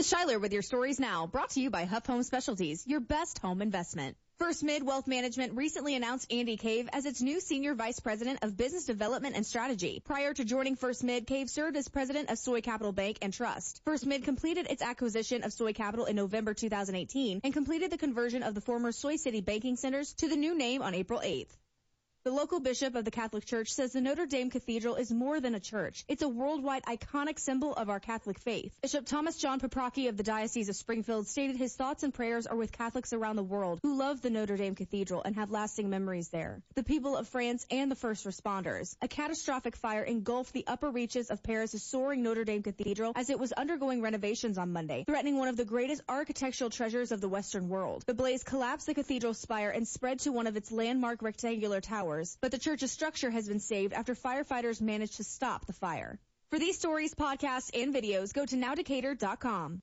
is Schuyler with your stories now, brought to you by Huff Home Specialties, your best home investment. First Mid Wealth Management recently announced Andy Cave as its new Senior Vice President of Business Development and Strategy. Prior to joining First Mid, Cave served as President of Soy Capital Bank and Trust. First Mid completed its acquisition of Soy Capital in November 2018 and completed the conversion of the former Soy City banking centers to the new name on April 8th. The local bishop of the Catholic Church says the Notre Dame Cathedral is more than a church. It's a worldwide iconic symbol of our Catholic faith. Bishop Thomas John Paprocki of the Diocese of Springfield stated his thoughts and prayers are with Catholics around the world who love the Notre Dame Cathedral and have lasting memories there. The people of France and the first responders. A catastrophic fire engulfed the upper reaches of Paris' soaring Notre Dame Cathedral as it was undergoing renovations on Monday, threatening one of the greatest architectural treasures of the Western world. The blaze collapsed the cathedral spire and spread to one of its landmark rectangular towers. But the church's structure has been saved after firefighters managed to stop the fire. For these stories, podcasts, and videos, go to nowdecatur.com.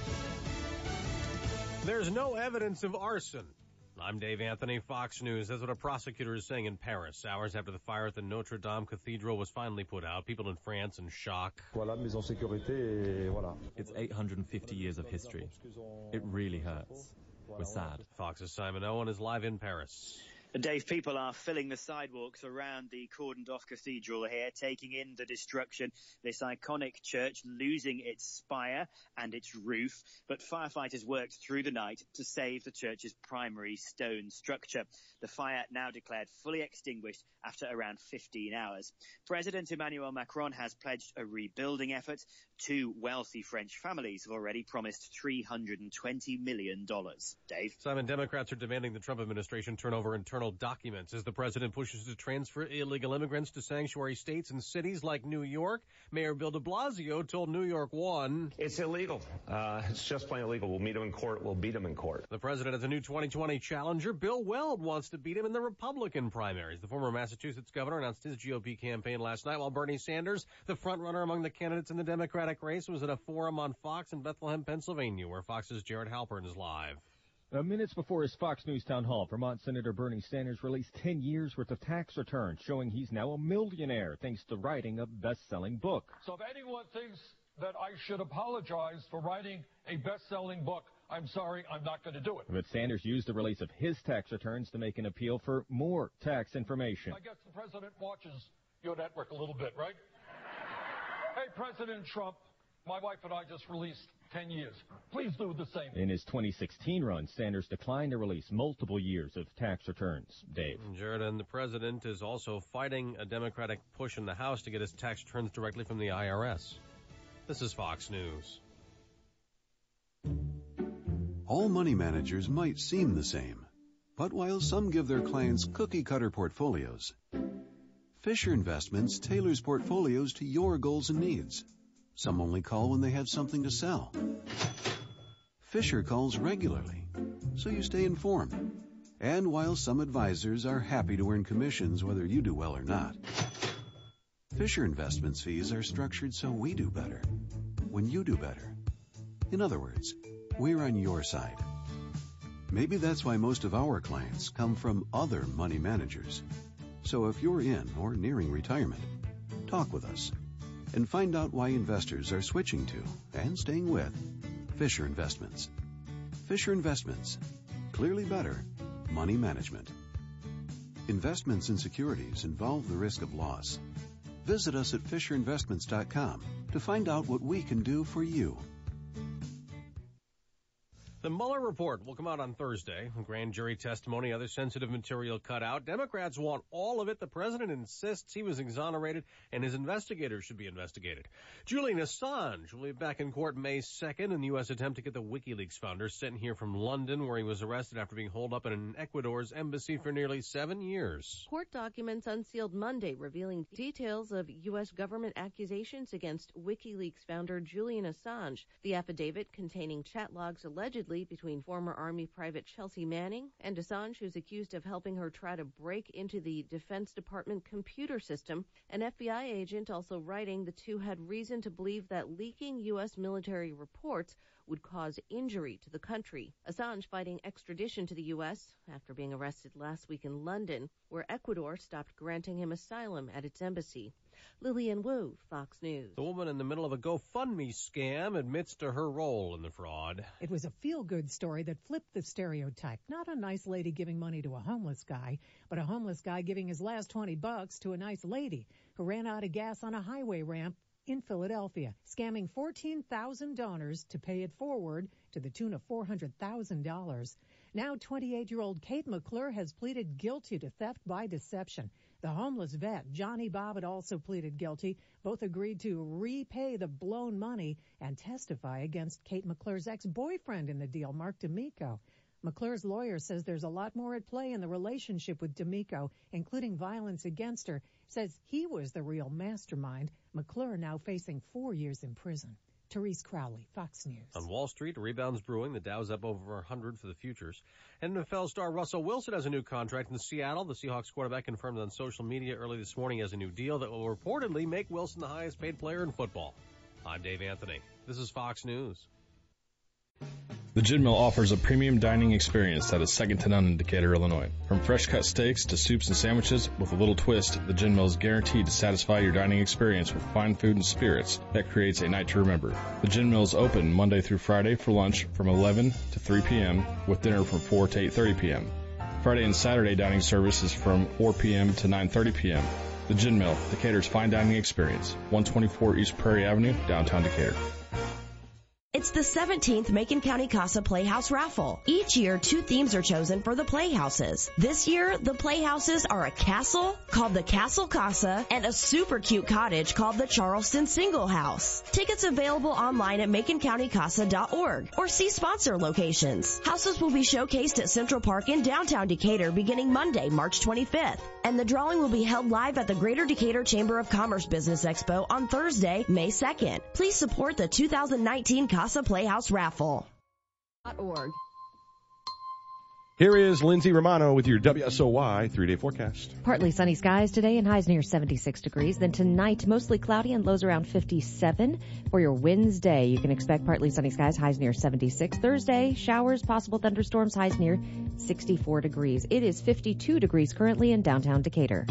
There's no evidence of arson. I'm Dave Anthony, Fox News. That's what a prosecutor is saying in Paris. Hours after the fire at the Notre Dame Cathedral was finally put out, people in France in shock. It's 850 years of history. It really hurts. We're sad. Fox's Simon Owen is live in Paris. Dave, people are filling the sidewalks around the cordoned-off cathedral here, taking in the destruction, this iconic church losing its spire and its roof. But firefighters worked through the night to save the church's primary stone structure. The fire now declared fully extinguished after around 15 hours. President Emmanuel Macron has pledged a rebuilding effort. Two wealthy French families have already promised $320 million. Dave? Simon, Democrats are demanding the Trump administration turn over internal documents as the president pushes to transfer illegal immigrants to sanctuary states and cities like New York. Mayor Bill de Blasio told New York One, "It's illegal. It's just plain illegal. We'll meet him in court. We'll beat him in court." The president has a new 2020 challenger. Bill Weld wants to beat him in the Republican primaries. The former Massachusetts governor announced his GOP campaign last night, while Bernie Sanders, the front-runner among the candidates in the Democratic race, was at a forum on Fox in Bethlehem, Pennsylvania, where Fox's Jared Halpern is live. Minutes before his Fox News town hall, Vermont Senator Bernie Sanders released 10 years' worth of tax returns, showing he's now a millionaire thanks to writing a best-selling book. So if anyone thinks that I should apologize for writing a best-selling book, I'm sorry, I'm not going to do it. But Sanders used the release of his tax returns to make an appeal for more tax information. I guess the president watches your network a little bit, right? Hey, President Trump, my wife and I just released 10 years. Please do the same. In his 2016 run, Sanders declined to release multiple years of tax returns. Dave. Jared, and the president is also fighting a Democratic push in the House to get his tax returns directly from the IRS. This is Fox News. All money managers might seem the same, but while some give their clients cookie-cutter portfolios, Fisher Investments tailors portfolios to your goals and needs. Some only call when they have something to sell. Fisher calls regularly, so you stay informed. And while some advisors are happy to earn commissions whether you do well or not, Fisher Investments fees are structured so we do better when you do better. In other words, we're on your side. Maybe that's why most of our clients come from other money managers. So if you're in or nearing retirement, talk with us and find out why investors are switching to and staying with Fisher Investments. Fisher Investments. Clearly better money management. Investments in securities involve the risk of loss. Visit us at FisherInvestments.com to find out what we can do for you. The Mueller report will come out on Thursday. Grand jury testimony, other sensitive material cut out. Democrats want all of it. The president insists he was exonerated and his investigators should be investigated. Julian Assange will be back in court May 2nd in the U.S. attempt to get the WikiLeaks founder sent here from London, where he was arrested after being holed up in Ecuador's embassy for nearly 7 years. Court documents unsealed Monday revealing details of U.S. government accusations against WikiLeaks founder Julian Assange. The affidavit containing chat logs allegedly between former Army Private Chelsea Manning and Assange, who's accused of helping her try to break into the Defense Department computer system. An FBI agent also writing the two had reason to believe that leaking U.S. military reports would cause injury to the country. Assange fighting extradition to the U.S. after being arrested last week in London, where Ecuador stopped granting him asylum at its embassy. Lillian Wu, Fox News. The woman in the middle of a GoFundMe scam admits to her role in the fraud. It was a feel-good story that flipped the stereotype. Not a nice lady giving money to a homeless guy, but a homeless guy giving his last $20 to a nice lady who ran out of gas on a highway ramp in Philadelphia, scamming 14,000 donors to pay it forward to the tune of $400,000. Now 28-year-old Kate McClure has pleaded guilty to theft by deception. The homeless vet, Johnny Bobbitt, also pleaded guilty. Both agreed to repay the blown money and testify against Kate McClure's ex-boyfriend in the deal, Mark D'Amico. McClure's lawyer says there's a lot more at play in the relationship with D'Amico, including violence against her. Says he was the real mastermind. McClure now facing 4 years in prison. Therese Crowley, Fox News. On Wall Street, rebounds brewing. The Dow's up over 100 for the futures. NFL star Russell Wilson has a new contract in Seattle. The Seahawks quarterback confirmed on social media early this morning he has a new deal that will reportedly make Wilson the highest paid player in football. I'm Dave Anthony. This is Fox News. The Gin Mill offers a premium dining experience that is second to none in Decatur, Illinois. From fresh-cut steaks to soups and sandwiches, with a little twist, the Gin Mill is guaranteed to satisfy your dining experience with fine food and spirits that creates a night to remember. The Gin Mill is open Monday through Friday for lunch from 11 to 3 p.m., with dinner from 4 to 8:30 p.m. Friday and Saturday dining service is from 4 p.m. to 9:30 p.m. The Gin Mill, Decatur's fine dining experience, 124 East Prairie Avenue, downtown Decatur. It's the 17th Macon County Casa Playhouse Raffle. Each year, 2 themes are chosen for the Playhouses. This year, the Playhouses are a castle called the Castle Casa and a super cute cottage called the Charleston Single House. Tickets available online at MaconCountyCasa.org or see sponsor locations. Houses will be showcased at Central Park in downtown Decatur beginning Monday, March 25th. And the drawing will be held live at the Greater Decatur Chamber of Commerce Business Expo on Thursday, May 2nd. Please support the 2019 Casa Playhouse Raffle. .org. Here is Lindsay Romano with your WSOY 3-day forecast. Partly sunny skies today and highs near 76 degrees. Then tonight, mostly cloudy and lows around 57. For your Wednesday, you can expect partly sunny skies, highs near 76. Thursday, showers, possible thunderstorms, highs near 64 degrees. It is 52 degrees currently in downtown Decatur.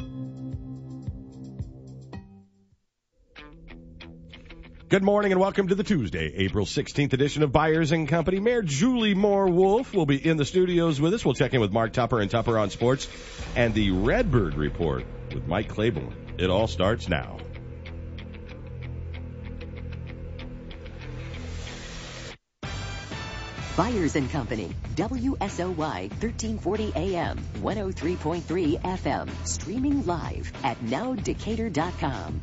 Good morning and welcome to the Tuesday, April 16th edition of Byers & Company. Mayor Julie Moore-Wolf will be in the studios with us. We'll check in with Mark Tupper and Tupper on Sports and the Redbird Report with Mike Claiborne. It all starts now. Byers & Company, WSOY 1340 AM, 103.3 FM, streaming live at nowdecatur.com.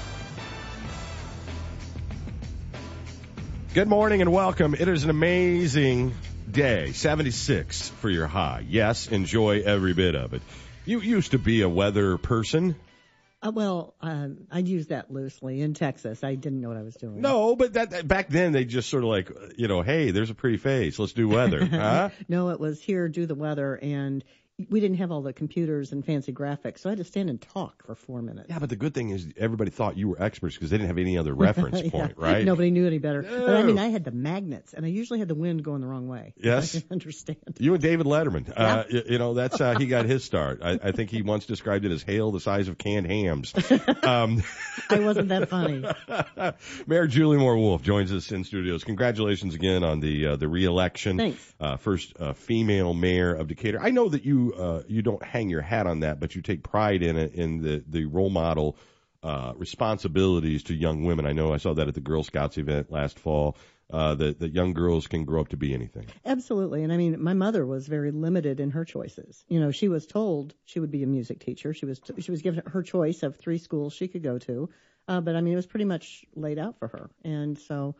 Good morning and welcome. It is an amazing day, 76 for your high. Yes, enjoy every bit of it. You used to be a weather person. I'd use that loosely. In Texas, I didn't know what I was doing. No, but that back then they just sort of like, hey, there's a pretty face. Let's do weather. Huh? No, it was here, do the weather, and we didn't have all the computers and fancy graphics, so I had to stand and talk for 4 minutes. Yeah, but the good thing is everybody thought you were experts because they didn't have any other reference point, right? Nobody knew any better. No. But I had the magnets, and I usually had the wind going the wrong way. Yes. I can understand. You and David Letterman. Yeah. That's how he got his start. I think he once described it as hail the size of canned hams. I wasn't that funny. Mayor Julie Moore-Wolf joins us in studios. Congratulations again on the re-election. Thanks. First female mayor of Decatur. I know that you don't hang your hat on that, but you take pride in it, in the role model responsibilities to young women. I know I saw that at the Girl Scouts event last fall, that young girls can grow up to be anything. Absolutely. And I mean, my mother was very limited in her choices. She was told she would be a music teacher. She was given her choice of 3 schools she could go to. But I mean, it was pretty much laid out for her. And so,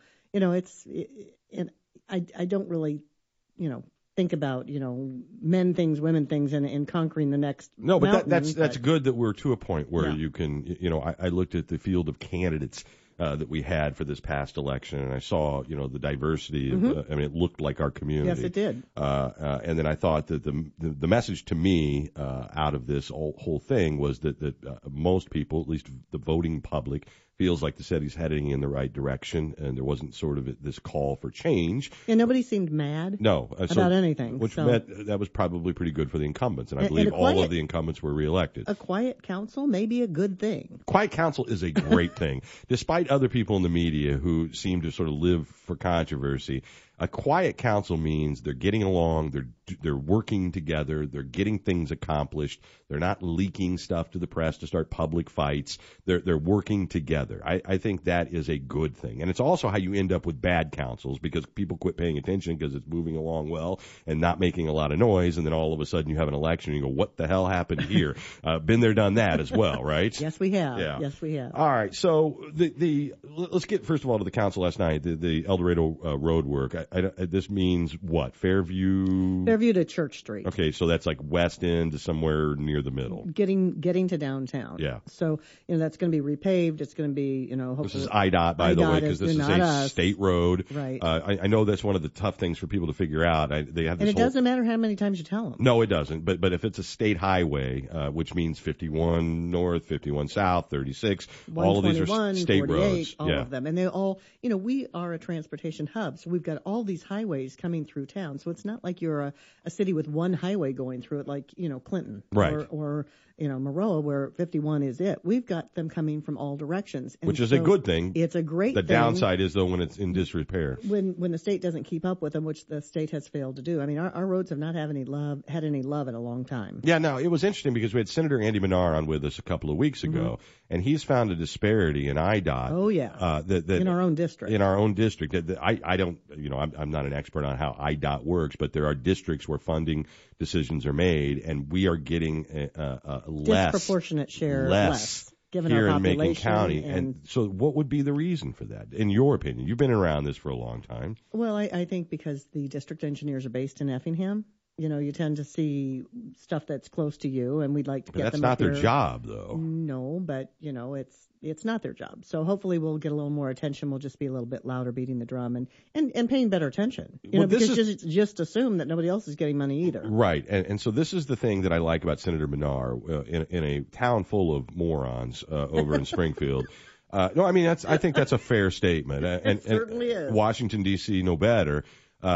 I don't really, think about, men things, women things, and conquering the next No, but mountain, that's good that we're to a point where Yeah. you can, I looked at the field of candidates that we had for this past election, and I saw, the diversity. Mhm. It looked like our community. Yes, it did. And then I thought that the message to me out of this whole thing was that most people, at least the voting public, feels like the city's heading in the right direction, and there wasn't sort of this call for change. And nobody seemed mad about anything. Which meant that was probably pretty good for the incumbents, and I believe all of the incumbents were reelected. A quiet council may be a good thing. Quiet council is a great thing. Despite other people in the media who seem to sort of live for controversy, a quiet council means they're getting along, they're working together, they're getting things accomplished, they're not leaking stuff to the press to start public fights, they're working together. I think that is a good thing. And it's also how you end up with bad councils, because people quit paying attention because it's moving along well and not making a lot of noise, and then all of a sudden you have an election and you go, what the hell happened here? Been there, done that as well, right? Yes, we have. Yeah. Yes, we have. All right, so let's get first of all to the council last night, the El Dorado road work. This means what? Fairview to Church Street. Okay, so that's like west end to somewhere near the middle. Getting to downtown. Yeah. So, that's going to be repaved. It's going to be, hopefully. This is IDOT, by the way, because this is a state road. Right. I know that's one of the tough things for people to figure out. They have this and it doesn't matter how many times you tell them. No, it doesn't. But if it's a state highway, which means 51 north, 51 south, 36, all of these are state roads. All of them. And they all, we are a transportation hub, so we've got all these highways coming through town. So it's not like you're a city with one highway going through it, like, Clinton. Right. Or Maroa, where 51 is it. We've got them coming from all directions. Which is a good thing. It's a great thing. The downside is, though, when it's in disrepair. When the state doesn't keep up with them, which the state has failed to do. I mean, our roads have not had any love in a long time. Yeah, no, it was interesting because we had Senator Andy Manar on with us a couple of weeks ago, and he's found a disparity in IDOT. Oh, yeah. In our own district. In our own district. I don't, I'm not an expert on how IDOT works, but there are districts where funding decisions are made, and we are getting less. Disproportionate share less. Given here our in population. Macon County. And so what would be the reason for that, in your opinion? You've been around this for a long time. Well, I think because the district engineers are based in Effingham, you tend to see stuff that's close to you, and we'd like to get them up here. That's not their job, though. No, but, it's not their job. So hopefully we'll get a little more attention. We'll just be a little bit louder beating the drum and paying better attention. Because just assume that nobody else is getting money either. Right. And so this is the thing that I like about Senator Manar in a town full of morons over in Springfield. No, I mean, I think that's a fair statement. It certainly is. Washington, D.C., no better.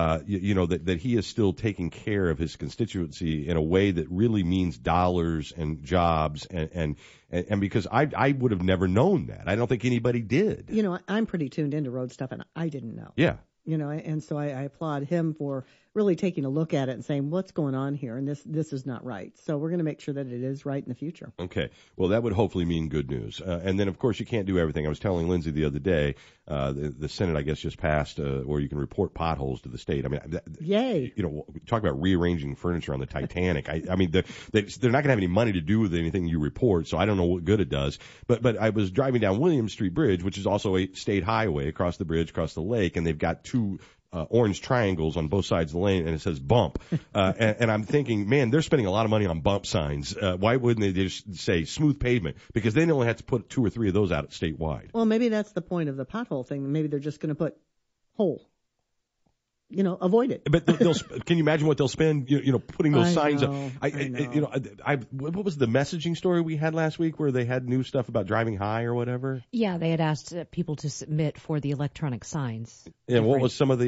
That he is still taking care of his constituency in a way that really means dollars and jobs and because I would have never known that. I don't think anybody did. I'm pretty tuned into road stuff, and I didn't know. Yeah. And so I applaud him for really taking a look at it and saying, what's going on here? And this is not right. So we're going to make sure that it is right in the future. Okay. Well, that would hopefully mean good news. And then, of course, you can't do everything. I was telling Lindsay the other day, the Senate, I guess, just passed where you can report potholes to the state. I mean, yay. Talk about rearranging furniture on the Titanic. I mean, they're not going to have any money to do with anything you report, so I don't know what good it does. But I was driving down Williams Street Bridge, which is also a state highway across the bridge, across the lake, and they've got two orange triangles on both sides of the lane, and it says bump. And I'm thinking, man, they're spending a lot of money on bump signs. Why wouldn't they just say smooth pavement? Because they only have to put 2 or 3 of those out statewide. Well, maybe that's the point of the pothole thing. Maybe they're just going to put hole. Avoid it. But can you imagine what they'll spend, putting those signs up? I know. What was the messaging story we had last week where they had new stuff about driving high or whatever? Yeah, they had asked people to submit for the electronic signs. Yeah, what were some of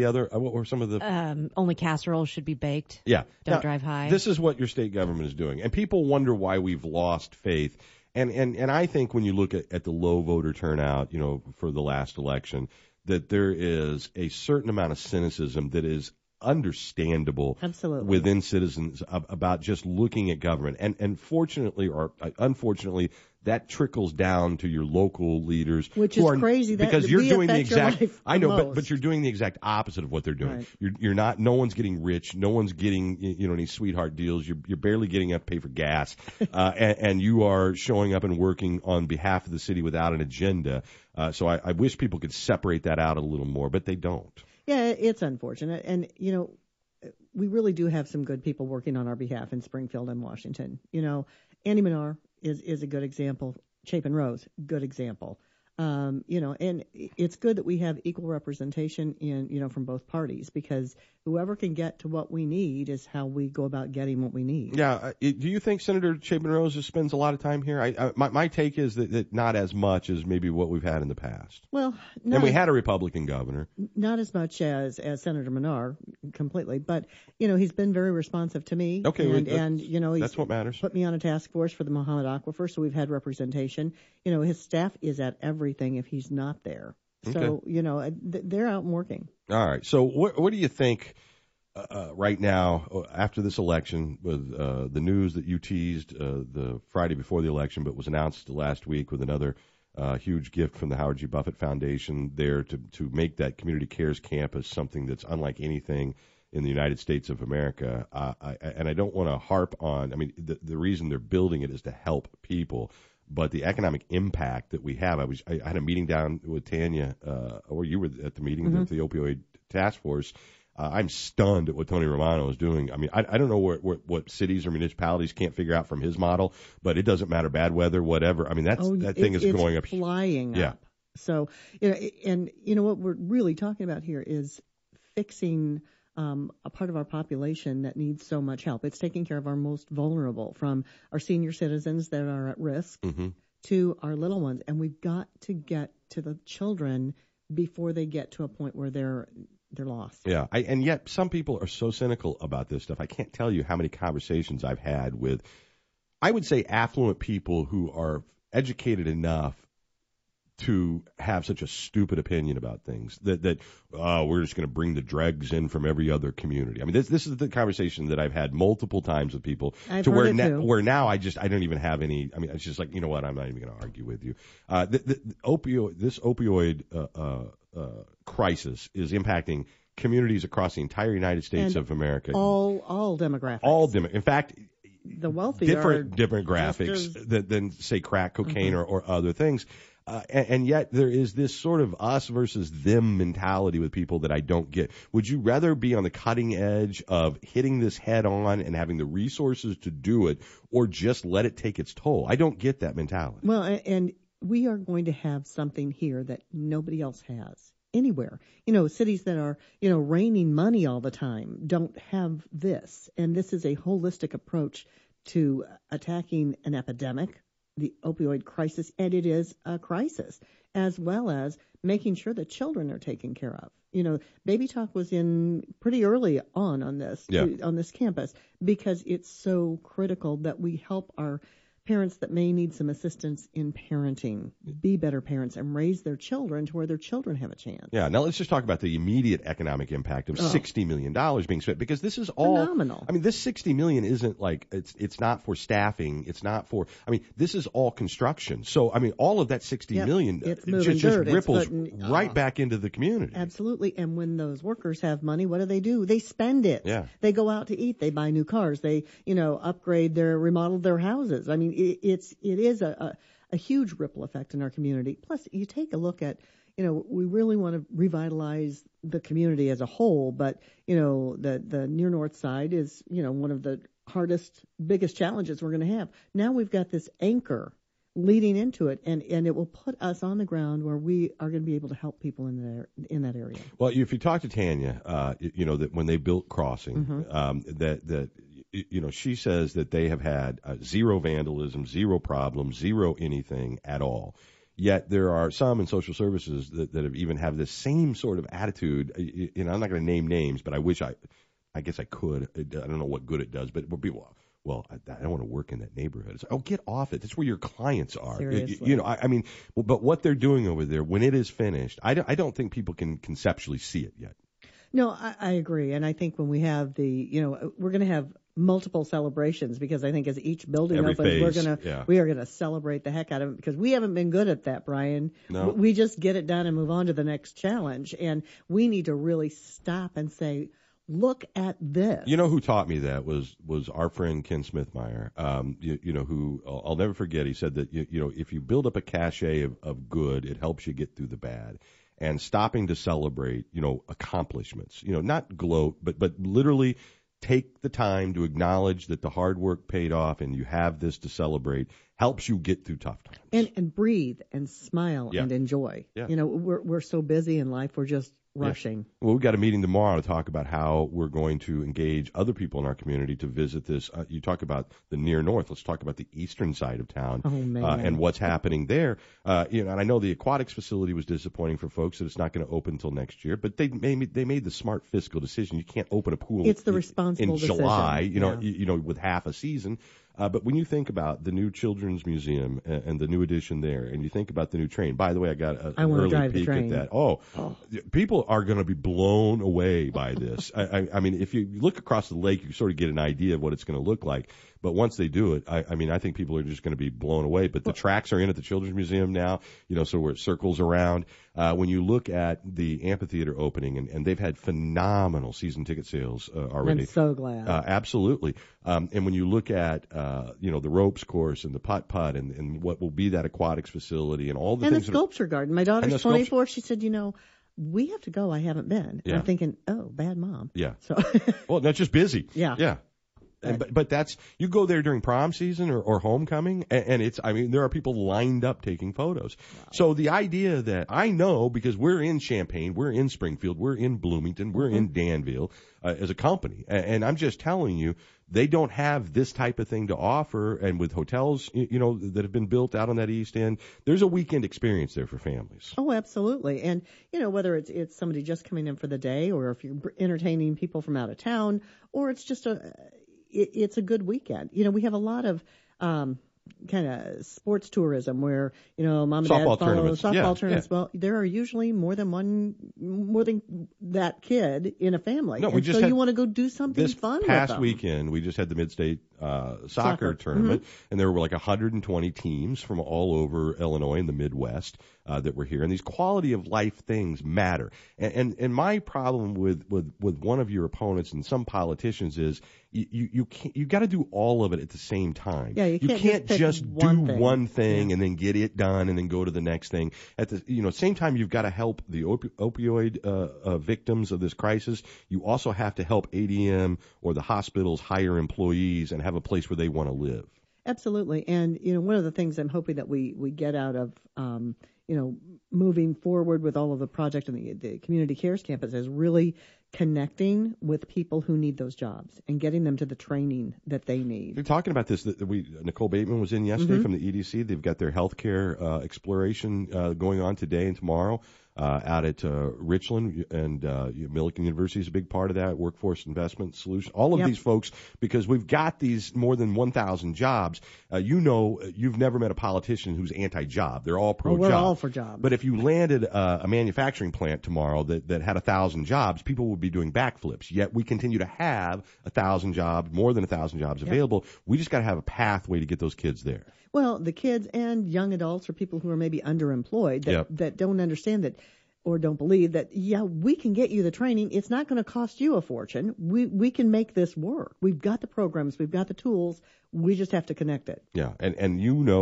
the only casseroles should be baked. Yeah. Don't drive high. This is what your state government is doing. And people wonder why we've lost faith. And I think when you look at the low voter turnout, for the last election, that there is a certain amount of cynicism that is understandable within citizens about just looking at government. And fortunately or unfortunately, that trickles down to your local leaders. Which is crazy. Because you're doing the exact, I know, but you're doing the exact opposite of what they're doing. Right. You're not, no one's getting rich. No one's getting, any sweetheart deals. You're barely getting up to pay for gas. And you are showing up and working on behalf of the city without an agenda. So I wish people could separate that out a little more, but they don't. Yeah, it's unfortunate. And, we really do have some good people working on our behalf in Springfield and Washington. Andy Manar is a good example. Chapin Rose, good example. And it's good that we have equal representation from both parties, because whoever can get to what we need is how we go about getting what we need. Yeah. Do you think Senator Chapin Rose spends a lot of time here? My take is that not as much as maybe what we've had in the past. Well, and we had a Republican governor. Not as much as Senator Menard, completely. But, he's been very responsive to me. Okay. He's that's what matters. Put me on a task force for the Mohammed Aquifer, so we've had representation. His staff is at everything if he's not there. So, they're out and working. All right. So what do you think right now after this election with the news that you teased the Friday before the election, but was announced last week with another huge gift from the Howard G. Buffett Foundation there to make that Community Cares campus something that's unlike anything in the United States of America. And I don't want to harp on, the reason they're building it is to help people. But the economic impact that we have, I had a meeting down with Tanya, or you were at the meeting with the opioid task force. I'm stunned at what Tony Romano is doing. I don't know what cities or municipalities can't figure out from his model, but it doesn't matter, bad weather, whatever. That thing is going up. Flying up. So, and what we're really talking about here is fixing a part of our population that needs so much help. It's taking care of our most vulnerable, from our senior citizens that are at risk to our little ones. And we've got to get to the children before they get to a point where they're lost. Yeah. And yet some people are so cynical about this stuff. I can't tell you how many conversations I've had with, I would say, affluent people who are educated enough to have such a stupid opinion about things that we're just going to bring the dregs in from every other community. This is the conversation that I've had multiple times with people where now I don't even have any. It's just like, you know what? I'm not even going to argue with you. This opioid crisis is impacting communities across the entire United States of America. All demographics. In fact, the wealthy different demographics than say crack cocaine or other things. And yet there is this sort of us versus them mentality with people that I don't get. Would you rather be on the cutting edge of hitting this head on and having the resources to do it, or just let it take its toll? I don't get that mentality. Well, and we are going to have something here that nobody else has anywhere. Cities that are, raining money all the time don't have this. And this is a holistic approach to attacking an epidemic, the opioid crisis, and it is a crisis, as well as making sure that children are taken care of. Baby Talk was in pretty early on this campus, because it's so critical that we help our parents that may need some assistance in parenting be better parents and raise their children to where their children have a chance. Yeah. Now let's just talk about the immediate economic impact of $60 million being spent, because this is all phenomenal. This $60 million isn't like it's not for staffing. It's not for. This is all construction. So all of that $60 million just ripples right back into the community. Absolutely. And when those workers have money, what do? They spend it. Yeah. They go out to eat. They buy new cars. They remodel their houses. It is a huge ripple effect in our community. Plus, you take a look at, we really want to revitalize the community as a whole, but, the near north side is, one of the biggest challenges we're going to have. Now we've got this anchor leading into it, and it will put us on the ground where we are going to be able to help people in that area. Well, if you talk to Tanya, that when they built Crossing, that she says that they have had zero vandalism, zero problems, zero anything at all. Yet there are some in social services that have even have this same sort of attitude. I'm not going to name names, but I wish I guess I could. I don't know what good it does, but people, well, I don't want to work in that neighborhood. It's, get off it. That's where your clients are. Seriously. But what they're doing over there, when it is finished, I don't think people can conceptually see it yet. No, I agree. And I think when we have we're going to have multiple celebrations, because I think as each building opens, we are going to celebrate the heck out of it, because we haven't been good at that, Brian. No. We just get it done and move on to the next challenge. And we need to really stop and say, look at this. You know who taught me that was our friend Ken Smithmeyer, who I'll never forget. He said that, if you build up a cachet of good, it helps you get through the bad. And stopping to celebrate, accomplishments, not gloat, but literally take the time to acknowledge that the hard work paid off and you have this to celebrate helps you get through tough times. And breathe and smile Yeah. and enjoy. Yeah. You know, we're so busy in life, we're just rushing. Well, we've got a meeting tomorrow to talk about how we're going to engage other people in our community to visit this. You talk about the near north. Let's talk about the eastern side of town and what's happening there. And I know the aquatics facility was disappointing for folks that it's not going to open until next year, but they made the smart fiscal decision. You can't open a pool It's the responsible in July, decision. with half a season. But when you think about the new Children's Museum and the new addition there, and you think about the new train, by the way, I got an early peek at that. Oh, people are going to be blown away by this. I mean, if you look across the lake, you sort of get an idea of what it's going to look like. But once they do it, I mean, I think people are just going to be blown away. But the tracks are in at the Children's Museum now, so where it circles around. When you look at the amphitheater opening, and they've had phenomenal season ticket sales already. I'm so glad. Absolutely. And when you look at, the ropes course and the putt and what will be that aquatics facility and all the and things. The sculpture garden. My daughter's 24. She said, we have to go. I haven't been. Yeah. I'm thinking, oh, bad mom. Yeah. So. Well, that's just busy. Yeah. Yeah. But that's, you go there during prom season or homecoming, and there are people lined up taking photos. Wow. So the idea that I know, because we're in Champaign, we're in Springfield, we're in Bloomington, we're in Danville as a company, and I'm just telling you, they don't have this type of thing to offer, and with hotels, that have been built out on that East End, there's a weekend experience there for families. Oh, absolutely. And, whether it's somebody just coming in for the day, or if you're entertaining people from out of town, or it's just it's a good weekend. We have a lot of kind of sports tourism where, mom and dad follow softball tournaments. Yeah. Well, there are usually more than that kid in a family. No, you want to go do something fun with them. This past weekend, we just had the Mid-State soccer tournament, and there were like 120 teams from all over Illinois and the Midwest that were here. And these quality of life things matter. And my problem with one of your opponents and some politicians is you got to do all of it at the same time. Yeah, you can't just do one thing and then get it done and then go to the next thing. At the same time, you've got to help the opioid victims of this crisis. You also have to help ADM or the hospitals hire employees and have a place where they want to live. Absolutely. And, one of the things I'm hoping that we get out of, moving forward with all of the project and the Community Cares Campus is really connecting with people who need those jobs and getting them to the training that they need. You're talking about this. Nicole Bateman was in yesterday from the EDC. They've got their healthcare exploration going on today and tomorrow. Out at Richland, and Millikan University is a big part of that, Workforce Investment Solution, all of these folks, because we've got these more than 1,000 jobs. You've never met a politician who's anti-job. They're all pro-job. We're all for jobs. But if you landed a manufacturing plant tomorrow that had 1,000 jobs, people would be doing backflips. Yet we continue to have 1,000 jobs, more than 1,000 jobs available. We just got to have a pathway to get those kids there. Well, the kids and young adults or people who are maybe underemployed that don't understand that or don't believe that, we can get you the training. It's not going to cost you a fortune. We can make this work. We've got the programs. We've got the tools. We just have to connect it. Yeah, and at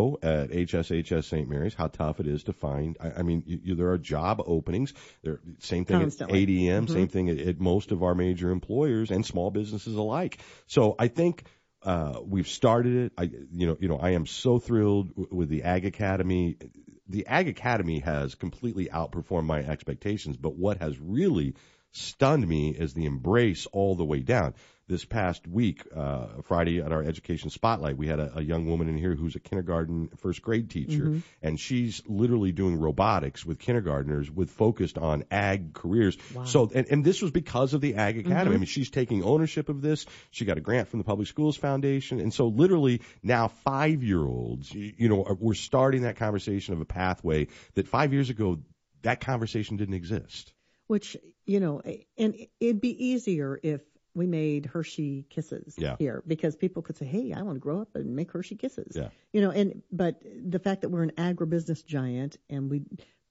HSHS St. Mary's how tough it is to find. There are job openings. Same thing Constantly. At ADM, same thing at most of our major employers and small businesses alike. So I think we've started it. I am so thrilled with the Ag Academy. The Ag Academy has completely outperformed my expectations, but what has really stunned me is the embrace all the way down. This past week, Friday at our Education Spotlight, we had a young woman in here who's a kindergarten first grade teacher, and she's literally doing robotics with kindergartners focused on ag careers. Wow. So, and this was because of the Ag Academy. She's taking ownership of this. She got a grant from the Public Schools Foundation. And so literally now 5-year-olds, we're starting that conversation of a pathway that 5 years ago, that conversation didn't exist. Which, and it'd be easier if we made Hershey Kisses here, because people could say, hey, I want to grow up and make Hershey Kisses. Yeah. But the fact that we're an agribusiness giant and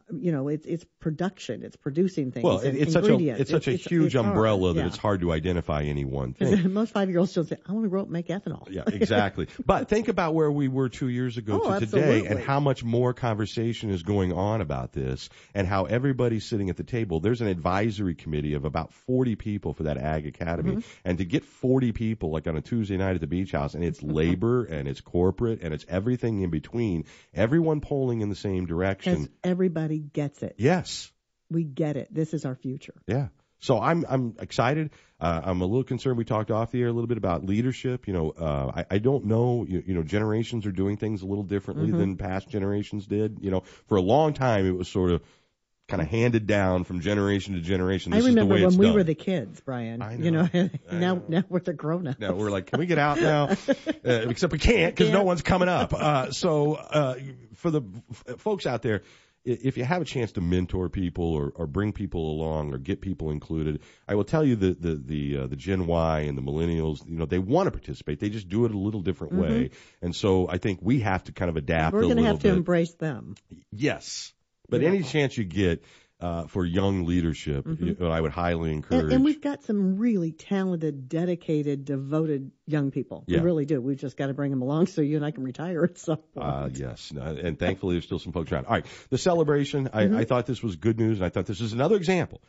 it's production, it's producing things. Well, and it's such a huge umbrella that it's hard to identify any one thing. Most 5-year-olds still say, I want to grow up and make ethanol. Yeah, exactly. But think about where we were 2 years ago to today, absolutely. and how much more conversation is going on about this, and how everybody's sitting at the table. There's an advisory committee of about 40 people for that Ag Academy, and to get 40 people like on a Tuesday night at the beach house, and it's labor and it's corporate and it's everything in between, everyone polling in the same direction. Because everybody gets it. Yes. We get it. This is our future. Yeah. So I'm excited. I'm a little concerned. We talked off the air a little bit about leadership. I don't know. Generations are doing things a little differently than past generations did. For a long time it was sort of kind of handed down from generation to generation. This I remember is the way when we were the kids, Brian. I know. Now we're the grown-ups. Now we're like, can we get out now? Except we can't because no one's coming up. So for the folks out there, if you have a chance to mentor people or bring people along or get people included, I will tell you that the Gen Y and the millennials, they want to participate. They just do it a little different way. And so I think we have to kind of adapt. We're going to have to embrace them. Yes. But any chance you get for young leadership, I would highly encourage. And we've got some really talented, dedicated, devoted young people. Yeah. We really do. We've just got to bring them along so you and I can retire at some point. Yes. And thankfully there's still some folks around. All right. The celebration, I thought this was good news, and I thought this is another example.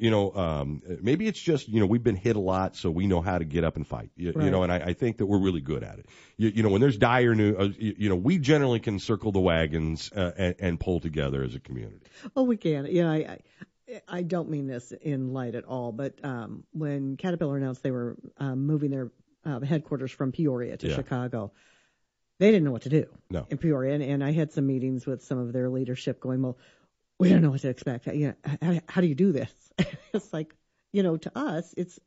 Maybe it's just, we've been hit a lot, so we know how to get up and fight. And I think that we're really good at it. When there's dire news, we generally can circle the wagons and pull together as a community. Oh, we can. I don't mean this in light at all, but when Caterpillar announced they were moving their headquarters from Peoria to Chicago, they didn't know what to do in Peoria. And I had some meetings with some of their leadership going, well, we don't know what to expect. How do you do this? It's like, to us, it's,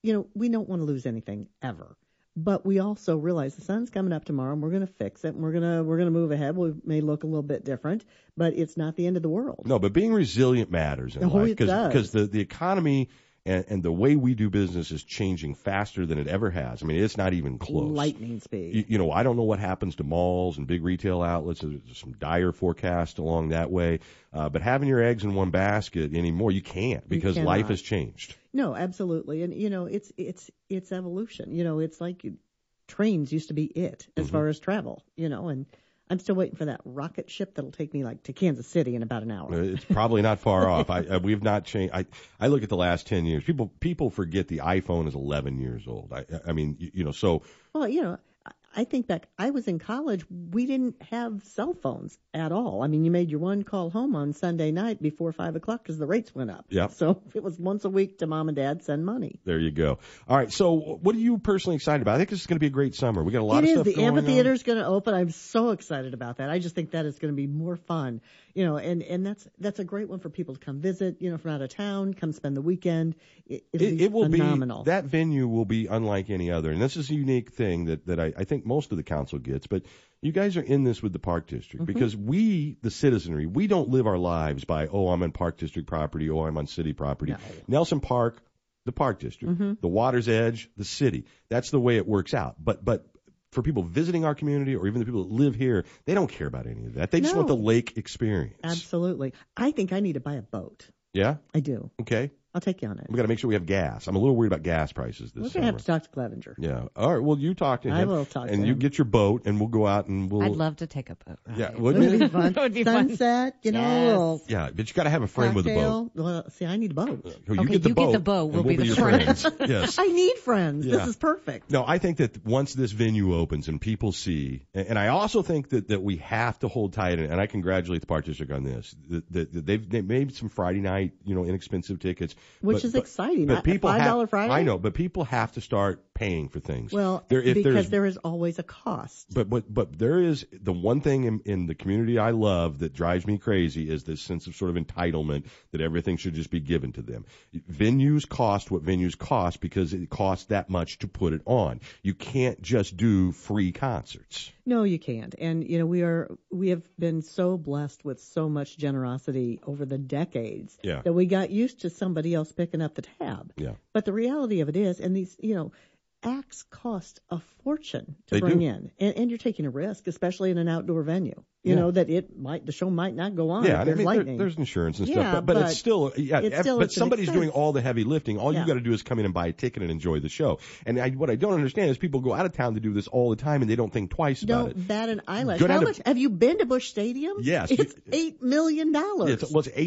we don't want to lose anything ever. But we also realize the sun's coming up tomorrow, and we're going to fix it, and we're going to move ahead. We may look a little bit different, but it's not the end of the world. No, but being resilient matters in life because the economy and the way we do business is changing faster than it ever has. I mean, it's not even close. Lightning speed. I don't know what happens to malls and big retail outlets. There's some dire forecast along that way. But having your eggs in one basket anymore, you can't because life has changed. No, absolutely. And, it's evolution. It's like trains used to be it as far as travel, and I'm still waiting for that rocket ship that'll take me to Kansas City in about an hour. It's probably not far off. We've not changed. I look at the last 10 years. People forget the iPhone is 11 years old. I mean, so. Well, I think back, I was in college, we didn't have cell phones at all. I mean, you made your one call home on Sunday night before 5 o'clock because the rates went up. Yeah. So it was once a week to mom and dad send money. There you go. All right. So what are you personally excited about? I think this is going to be a great summer. We got a lot of stuff going on. The amphitheater's going to open. I'm so excited about that. I just think that is going to be more fun. And that's a great one for people to come visit, from out of town, come spend the weekend. It will be phenomenal. That venue will be unlike any other. And this is a unique thing that I think most of the council gets. But you guys are in this with the Park District because we, the citizenry, we don't live our lives by, I'm on Park District property, I'm on city property. No. Nelson Park, the Park District. The Water's Edge, the city. That's the way it works out. But for people visiting our community or even the people that live here, they don't care about any of that. They just want the lake experience. Absolutely. I think I need to buy a boat. Yeah? I do. Okay. I'll take you on it. We got to make sure we have gas. I'm a little worried about gas prices this summer. We're going to have to talk to Clevenger. Yeah. All right. Well, you talk to him. I will talk to him. And you get your boat, and we'll go out and we'll. I'd love to take a boat. Yeah. Wouldn't it be fun? It would be Sunset, fun. Yes. Yeah, but you got to have a friend with a boat. Well, see, I need a boat. You get the boat. We'll be the your friends. Yes. I need friends. Yeah. This is perfect. No, I think that once this venue opens and people see, and I also think that we have to hold tight, and I congratulate the Park District on this. That they've made some Friday night, inexpensive tickets, which is exciting. But people $5 Friday. I know, but people have to start paying for things. Well, because there is always a cost. But there is the one thing in the community I love that drives me crazy is this sense of sort of entitlement that everything should just be given to them. Venues cost what venues cost because it costs that much to put it on. You can't just do free concerts. No, you can't. And we have been so blessed with so much generosity over the decades that we got used to somebody else picking up the tab. Yeah. But the reality of it is, and these acts cost a fortune to bring in, and you're taking a risk, especially in an outdoor venue. You know, that the show might not go on if there's lightning. There's insurance and stuff, but it's still, but somebody's doing all the heavy lifting. All you got to do is come in and buy a ticket and enjoy the show. And what I don't understand is people go out of town to do this all the time and they don't think twice about it. Don't bat an eyelash. How much have you been to Busch Stadium? Yes. It's $8 million. It's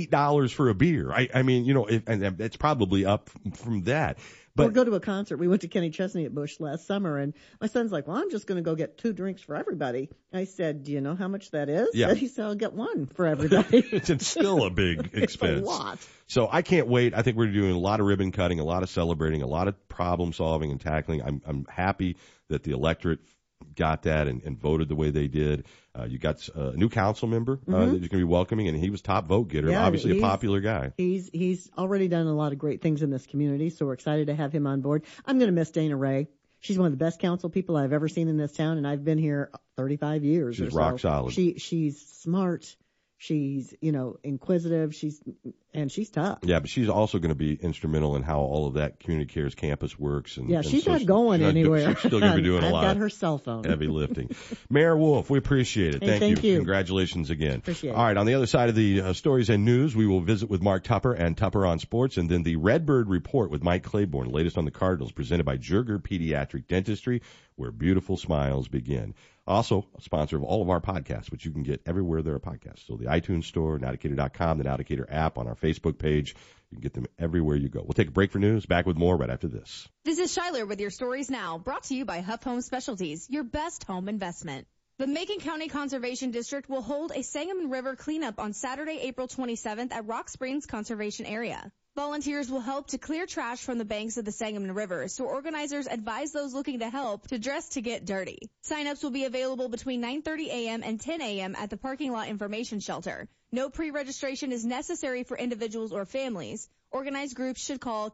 $8 for a beer. I mean, you know, and it's probably up from that. Or go to a concert. We went to Kenny Chesney at Busch last summer, and my son's like, well, I'm just going to go get 2 drinks for everybody. I said, do you know how much that is? Yeah. He said, I'll get 1 for everybody. It's still a big expense. It's a lot. So I can't wait. I think we're doing a lot of ribbon cutting, a lot of celebrating, a lot of problem solving and tackling. I'm happy that the electorate got that and voted the way they did. You got a new council member that you're going to be welcoming, and he was top vote getter. Yeah, obviously a popular guy. He's already done a lot of great things in this community, so we're excited to have him on board. I'm going to miss Dana Ray. She's one of the best council people I've ever seen in this town, and I've been here 35 years. She's rock solid. She's smart. She's, inquisitive. She's tough. Yeah, but she's also going to be instrumental in how all of that Community Cares campus works. She's not going anywhere. She's still going to be doing a lot. I've got her cell phone. Heavy lifting. Mayor Wolf, we appreciate it. Hey, thank you. Congratulations again. Appreciate it. All right, on the other side of the stories and news, we will visit with Mark Tupper and Tupper on Sports, and then the Redbird Report with Mike Claiborne, latest on the Cardinals, presented by Jerger Pediatric Dentistry, where beautiful smiles begin. Also, a sponsor of all of our podcasts, which you can get everywhere there are podcasts. So the iTunes Store, nowdecatur.com, the Nowdecatur app, on our Facebook page. You can get them everywhere you go. We'll take a break for news. Back with more right after this. This is Shyler with your stories now, brought to you by Huff Home Specialties, your best home investment. The Macon County Conservation District will hold a Sangamon River cleanup on Saturday, April 27th at Rock Springs Conservation Area. Volunteers will help to clear trash from the banks of the Sangamon River, so organizers advise those looking to help to dress to get dirty. Sign-ups will be available between 9:30 a.m. and 10 a.m. at the parking lot information shelter. No pre-registration is necessary for individuals or families. Organized groups should call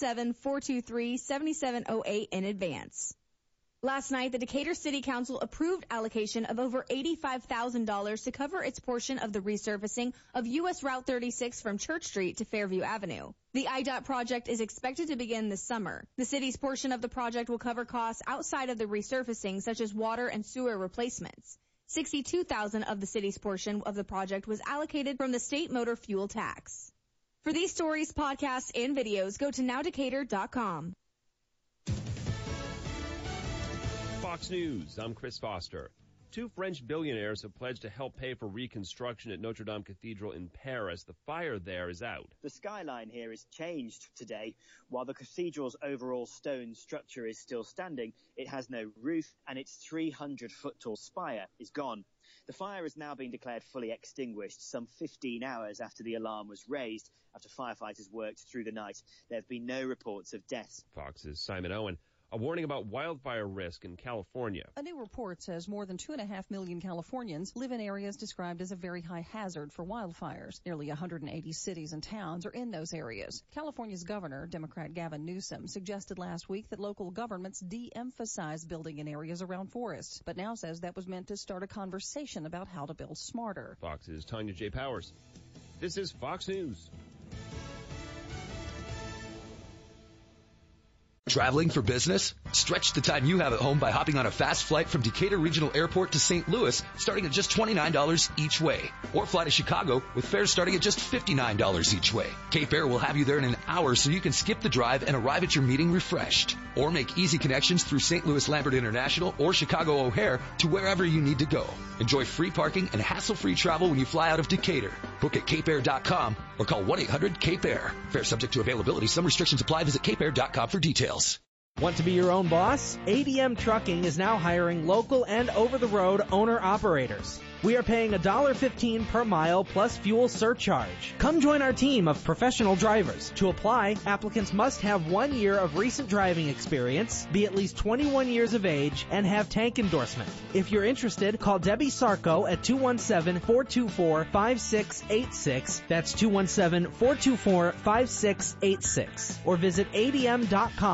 217-423-7708 in advance. Last night, the Decatur City Council approved allocation of over $85,000 to cover its portion of the resurfacing of U.S. Route 36 from Church Street to Fairview Avenue. The IDOT project is expected to begin this summer. The city's portion of the project will cover costs outside of the resurfacing, such as water and sewer replacements. $62,000 of the city's portion of the project was allocated from the state motor fuel tax. For these stories, podcasts, and videos, go to nowdecatur.com. Fox News, I'm Chris Foster. 2 French billionaires have pledged to help pay for reconstruction at Notre Dame Cathedral in Paris. The fire there is out. The skyline here is changed today. While the cathedral's overall stone structure is still standing, it has no roof, and its 300-foot-tall spire is gone. The fire has now been declared fully extinguished some 15 hours after the alarm was raised, after firefighters worked through the night. There have been no reports of deaths. Fox's Simon Owen. A warning about wildfire risk in California. A new report says more than 2.5 million Californians live in areas described as a very high hazard for wildfires. Nearly 180 cities and towns are in those areas. California's governor, Democrat Gavin Newsom, suggested last week that local governments de-emphasize building in areas around forests, but now says that was meant to start a conversation about how to build smarter. Fox's Tanya J. Powers. This is Fox News. Traveling for business? Stretch the time you have at home by hopping on a fast flight from Decatur Regional Airport to St. Louis, starting at just $29 each way. Or fly to Chicago with fares starting at just $59 each way. Cape Air will have you there in an hour so you can skip the drive and arrive at your meeting refreshed. Or make easy connections through St. Louis Lambert International or Chicago O'Hare to wherever you need to go. Enjoy free parking and hassle-free travel when you fly out of Decatur. Book at capeair.com or call 1-800-CAPE-AIR. Fare subject to availability. Some restrictions apply. Visit capeair.com for details. Want to be your own boss? ADM Trucking is now hiring local and over-the-road owner-operators. We are paying $1.15 per mile plus fuel surcharge. Come join our team of professional drivers. To apply, applicants must have 1 year of recent driving experience, be at least 21 years of age, and have tank endorsement. If you're interested, call Debbie Sarko at 217-424-5686. That's 217-424-5686. Or visit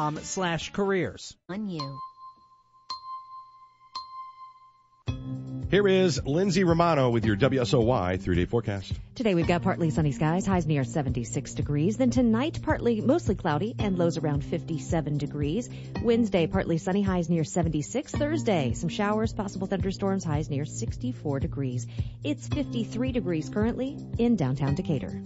adm.com/careers. On you. Here is Lindsay Romano with your WSOY 3-day forecast. Today we've got partly sunny skies, highs near 76 degrees. Then tonight, mostly cloudy and lows around 57 degrees. Wednesday, partly sunny, highs near 76. Thursday, some showers, possible thunderstorms, highs near 64 degrees. It's 53 degrees currently in downtown Decatur.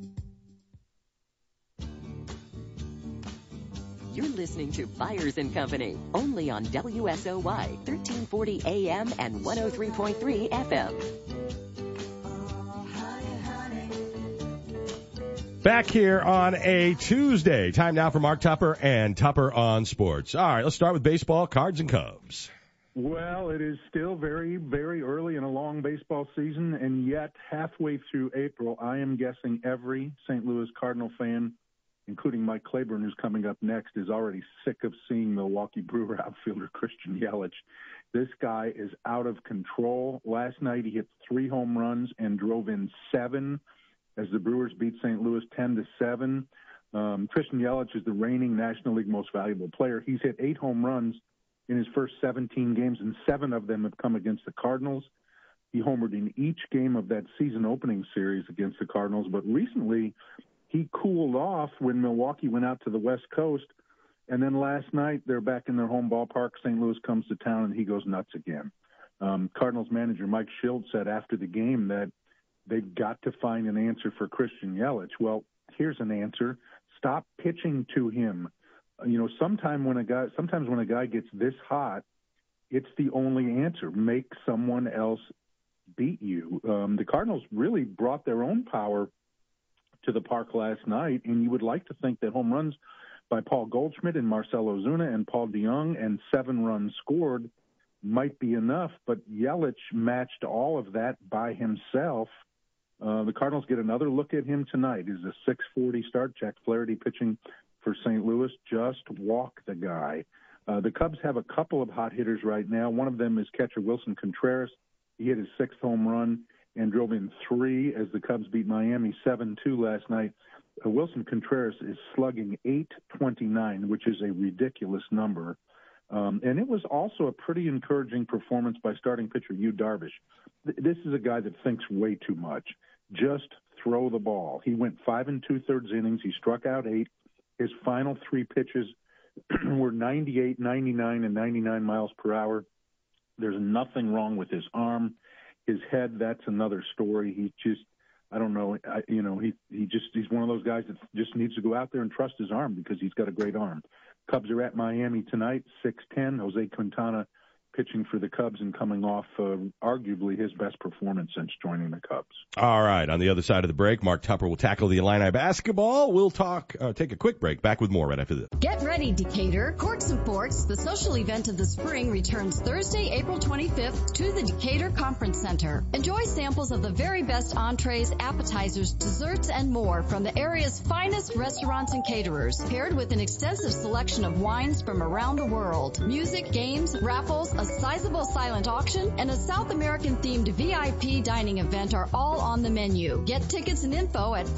You're listening to Byers & Company, only on WSOY, 1340 AM and 103.3 FM. Back here on a Tuesday. Time now for Mark Tupper and Tupper on Sports. All right, let's start with baseball, Cards and Cubs. Well, it is still very, very early in a long baseball season, and yet halfway through April, I am guessing every St. Louis Cardinal fan, including Mike Claiborne, who's coming up next, is already sick of seeing Milwaukee Brewer outfielder Christian Yelich. This guy is out of control. Last night he hit 3 home runs and drove in 7 as the Brewers beat St. Louis 10-7. Christian Yelich is the reigning National League Most Valuable Player. He's hit 8 home runs in his first 17 games, and 7 of them have come against the Cardinals. He homered in each game of that season opening series against the Cardinals, but recently he cooled off when Milwaukee went out to the West Coast, and then last night they're back in their home ballpark. St. Louis comes to town, and he goes nuts again. Cardinals manager Mike Schild said after the game that they've got to find an answer for Christian Yelich. Well, here's an answer. Stop pitching to him. Sometimes when a guy gets this hot, it's the only answer. Make someone else beat you. The Cardinals really brought their own power to the park last night, and you would like to think that home runs by Paul Goldschmidt and Marcell Ozuna and Paul DeJong and 7 runs scored might be enough, but Yelich matched all of that by himself. The Cardinals get another look at him tonight. He's a 640 start. Jack Flaherty pitching for St. Louis. Just walk the guy. The Cubs have a couple of hot hitters right now. One of them is catcher Wilson Contreras. He hit his 6th home run and drove in 3 as the Cubs beat Miami 7-2 last night. Wilson Contreras is slugging .829, which is a ridiculous number. And it was also a pretty encouraging performance by starting pitcher Yu Darvish. This is a guy that thinks way too much. Just throw the ball. He went 5 2/3 innings. He struck out 8. His final 3 pitches were 98, 99, and 99 miles per hour. There's nothing wrong with his arm. His head, that's another story. He's just, I don't know, he's one of those guys that just needs to go out there and trust his arm because he's got a great arm. Cubs are at Miami tonight, 6:10. Jose Quintana pitching for the Cubs and coming off arguably his best performance since joining the Cubs. All right. On the other side of the break, Mark Tupper will tackle the Illini basketball. We'll take a quick break. Back with more right after this. Get ready, Decatur. Corks and Forks, the social event of the spring, returns Thursday, April 25th to the Decatur Conference Center. Enjoy samples of the very best entrees, appetizers, desserts, and more from the area's finest restaurants and caterers, paired with an extensive selection of wines from around the world. Music, games, raffles, a sizable silent auction, and a South American-themed VIP dining event are all on the menu. Get tickets and info at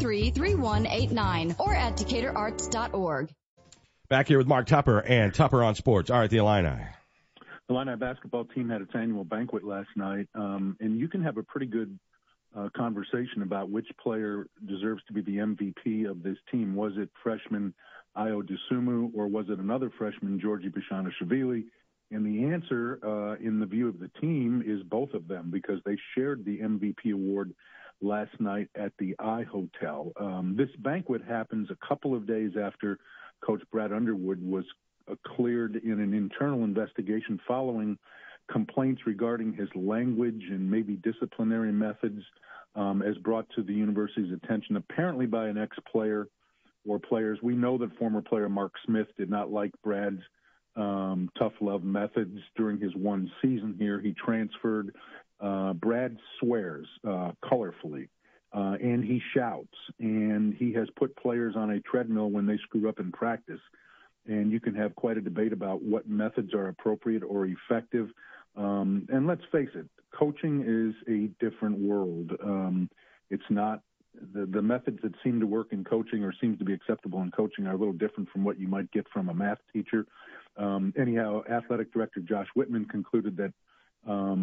423-3189 or at DecaturArts.org. Back here with Mark Tupper and Tupper on Sports. All right, the Illini. The Illini basketball team had its annual banquet last night, and you can have a pretty good conversation about which player deserves to be the MVP of this team. Was it freshman Ayo Dosunmu, or was it another freshman, Georgi Bezhanishvili? And the answer, in the view of the team, is both of them, because they shared the MVP award last night at the I-Hotel. This banquet happens a couple of days after Coach Brad Underwood was cleared in an internal investigation following complaints regarding his language and maybe disciplinary methods, as brought to the university's attention, apparently by an ex-player or players. We know that former player Mark Smith did not like Brad's tough love methods during his one season here. He transferred. Brad swears colorfully, and he shouts, and he has put players on a treadmill when they screw up in practice. And you can have quite a debate about what methods are appropriate or effective. And let's face it, coaching is a different world. It's not the methods that seem to work in coaching or seems to be acceptable in coaching are a little different from what you might get from a math teacher. Anyhow, athletic director Josh Whitman concluded that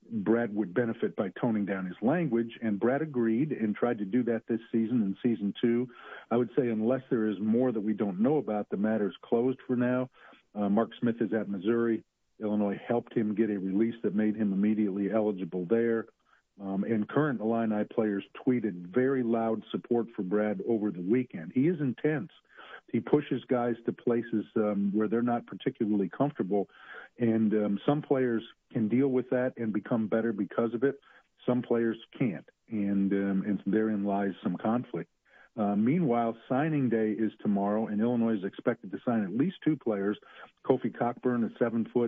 Brad would benefit by toning down his language, and Brad agreed and tried to do that this season in season 2. I would say unless there is more that we don't know about, the matter is closed for now. Mark Smith is at Missouri. Illinois helped him get a release that made him immediately eligible there. And current Illini players tweeted very loud support for Brad over the weekend. He is intense. He pushes guys to places where they're not particularly comfortable. And some players can deal with that and become better because of it. Some players can't. And therein lies some conflict. Meanwhile, signing day is tomorrow, and Illinois is expected to sign at least 2 players. Kofi Cockburn, a 7-foot,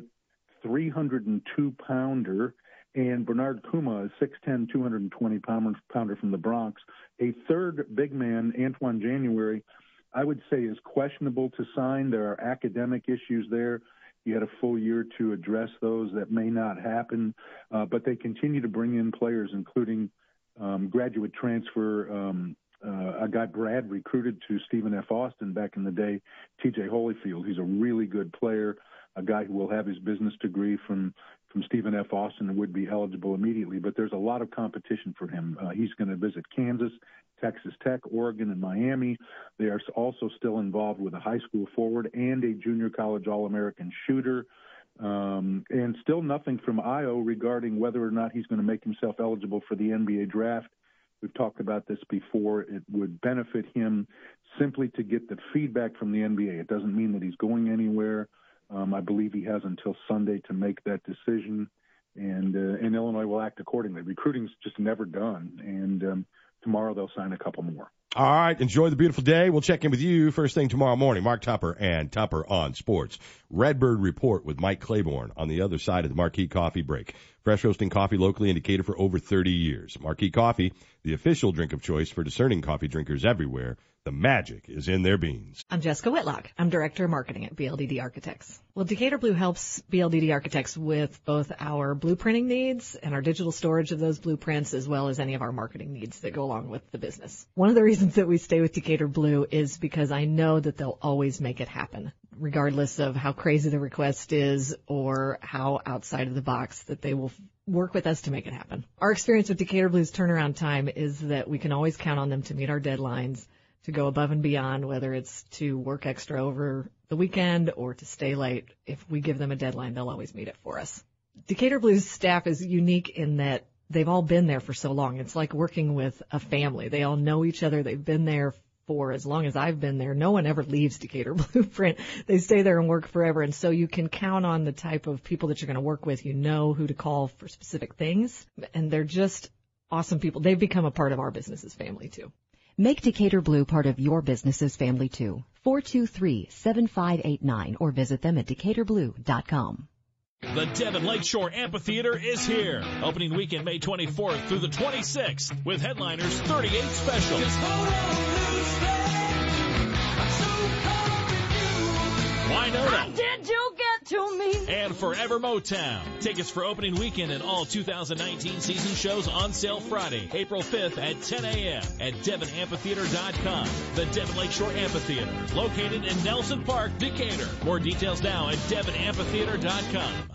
302-pounder, and Bernard Kuma, a 6'10", 220-pounder from the Bronx. A third big man, Antoine January, I would say is questionable to sign. There are academic issues there. He had a full year to address those. That may not happen, but they continue to bring in players, including graduate transfer, a guy Brad recruited to Stephen F. Austin back in the day, T.J. Holyfield. He's a really good player, a guy who will have his business degree from Stephen F. Austin and would be eligible immediately. But there's a lot of competition for him. He's going to visit Kansas, Texas Tech, Oregon, and Miami. They are also still involved with a high school forward and a junior college All-American shooter. And still nothing from Io regarding whether or not he's going to make himself eligible for the NBA draft. We've talked about this before. It would benefit him simply to get the feedback from the NBA. It doesn't mean that he's going anywhere. I believe he has until Sunday to make that decision, and Illinois will act accordingly. Recruiting's just never done, and tomorrow they'll sign a couple more. All right, enjoy the beautiful day. We'll check in with you first thing tomorrow morning. Mark Tupper and Tupper on Sports. Redbird Report with Mike Claiborne on the other side of the Marquee Coffee break. Fresh roasting coffee locally in Decatur for over 30 years. Marquee Coffee, the official drink of choice for discerning coffee drinkers everywhere. The magic is in their beans. I'm Jessica Whitlock. I'm Director of Marketing at BLDD Architects. Well, Decatur Blue helps BLDD Architects with both our blueprinting needs and our digital storage of those blueprints, as well as any of our marketing needs that go along with the business. One of the reasons that we stay with Decatur Blue is because I know that they'll always make it happen, regardless of how crazy the request is or how outside of the box, that they will work with us to make it happen. Our experience with Decatur Blue's turnaround time is that we can always count on them to meet our deadlines, to go above and beyond, whether it's to work extra over the weekend or to stay late. If we give them a deadline, they'll always meet it for us. Decatur Blue's staff is unique in that they've all been there for so long. It's like working with a family. They all know each other. They've been there for as long as I've been there. No one ever leaves Decatur Blueprint. They stay there and work forever. And so you can count on the type of people that you're going to work with. You know who to call for specific things. And they're just awesome people. They've become a part of our business's family, too. Make Decatur Blue part of your business's family, too. 423-7589 or visit them at decaturblue.com. The Devon Lakeshore Amphitheater is here. Opening weekend May 24th through the 26th with headliners 38 Special. Wynonna. Did you get to me? And Forever Motown. Tickets for opening weekend and all 2019 season shows on sale Friday, April 5th at 10 a.m. at DevonAmphitheater.com. The Devon Lakeshore Amphitheater, located in Nelson Park, Decatur. More details now at DevonAmphitheater.com.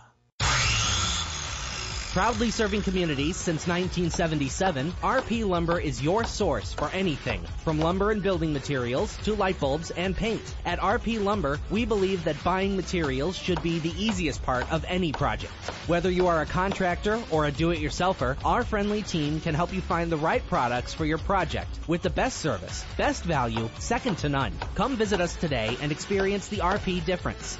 Proudly serving communities since 1977, RP Lumber is your source for anything, from lumber and building materials to light bulbs and paint. At RP Lumber, we believe that buying materials should be the easiest part of any project. Whether you are a contractor or a do-it-yourselfer, our friendly team can help you find the right products for your project with the best service, best value, second to none. Come visit us today and experience the RP difference.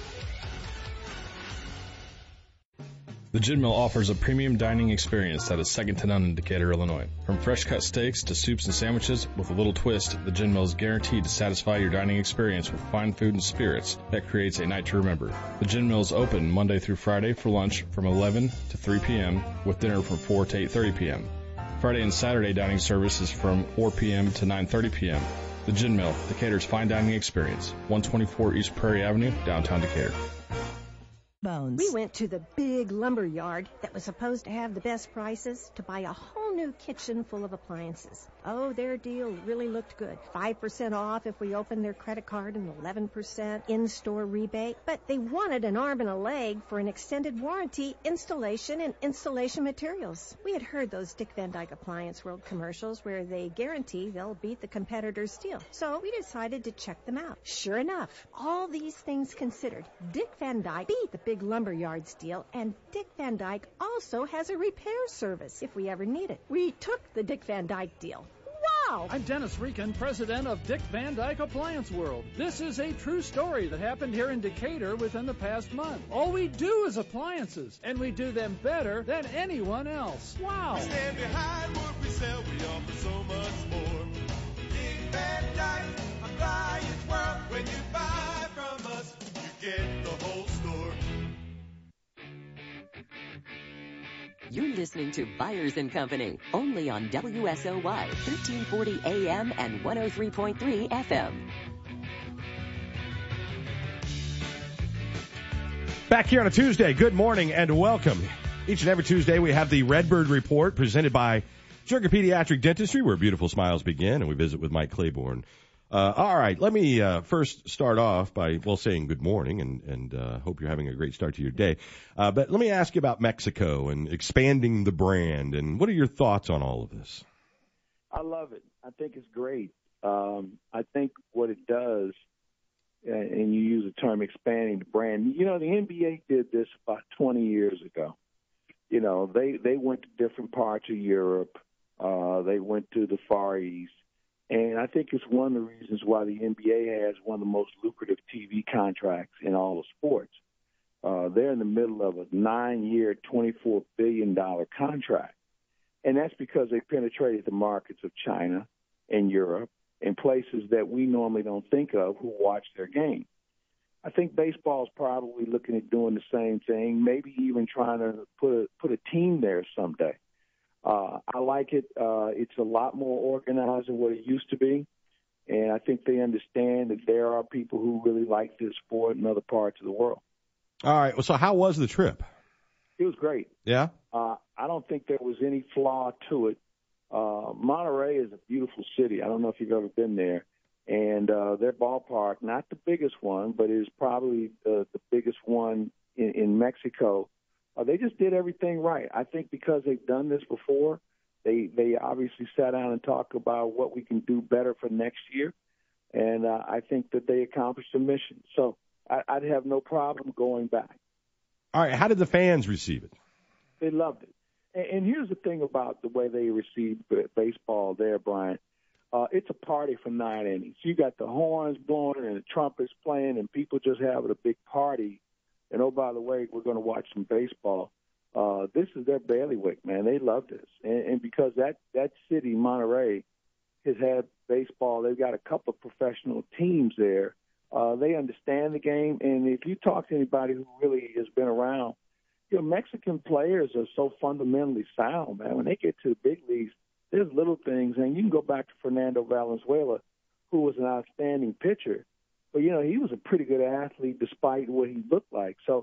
The Gin Mill offers a premium dining experience that is second to none in Decatur, Illinois. From fresh-cut steaks to soups and sandwiches, with a little twist, the Gin Mill is guaranteed to satisfy your dining experience with fine food and spirits that creates a night to remember. The Gin Mill is open Monday through Friday for lunch from 11 to 3 p.m., with dinner from 4 to 8:30 p.m. Friday and Saturday dining service is from 4 p.m. to 9:30 p.m. The Gin Mill, Decatur's fine dining experience, 124 East Prairie Avenue, downtown Decatur. Bones. We went to the big lumber yard that was supposed to have the best prices to buy a whole new kitchen full of appliances. Oh, their deal really looked good. 5% off if we open their credit card and 11% in-store rebate. But they wanted an arm and a leg for an extended warranty, installation, and installation materials. We had heard those Dick Van Dyke Appliance World commercials where they guarantee they'll beat the competitor's deal. So we decided to check them out. Sure enough, all these things considered, Dick Van Dyke beat the big lumberyards deal, and Dick Van Dyke also has a repair service if we ever need it. We took the Dick Van Dyke deal. Wow! I'm Dennis Reekin, president of Dick Van Dyke Appliance World. This is a true story that happened here in Decatur within the past month. All we do is appliances, and we do them better than anyone else. Wow! We stand behind what we sell, we offer so much more. Dick Van Dyke Appliance World. When you buy from us, you get the whole store. You're listening to Byers & Company, only on WSOY, 1340 AM and 103.3 FM. Back here on a Tuesday, good morning and welcome. Each and every Tuesday we have the Redbird Report presented by Sugar Pediatric Dentistry, where beautiful smiles begin, and we visit with Mike Claiborne. All right, let me first start off by, saying good morning and hope you're having a great start to your day. But let me ask you about Mexico and expanding the brand, and what are your thoughts on all of this? I love it. I think it's great. I think what it does, and you use the term expanding the brand, the NBA did this about 20 years ago. They went to different parts of Europe. They went to the Far East. And I think it's one of the reasons why the NBA has one of the most lucrative TV contracts in all of sports. They're in the middle of a 9-year, $24 billion contract. And that's because they penetrated the markets of China and Europe and places that we normally don't think of who watch their game. I think baseball is probably looking at doing the same thing, maybe even trying to put a team there someday. I like it. It's a lot more organized than what it used to be. And I think they understand that there are people who really like this sport in other parts of the world. All right. Well, so how was the trip? It was great. Yeah? I don't think there was any flaw to it. Monterrey is a beautiful city. I don't know if you've ever been there. And their ballpark, not the biggest one, but is probably the biggest one in Mexico. They just did everything right. I think because they've done this before, they obviously sat down and talked about what we can do better for next year. And I think that they accomplished the mission. So I'd have no problem going back. All right. How did the fans receive it? They loved it. And here's the thing about the way they received baseball there, Brian. It's a party for 9 innings. You got the horns blowing and the trumpets playing and people just having a big party. And, oh, by the way, we're going to watch some baseball. This is their bailiwick, man. They love this. And because that city, Monterrey, has had baseball, they've got a couple of professional teams there. They understand the game. And if you talk to anybody who really has been around, Mexican players are so fundamentally sound, man. When they get to the big leagues, there's little things. And you can go back to Fernando Valenzuela, who was an outstanding pitcher. But, he was a pretty good athlete despite what he looked like. So,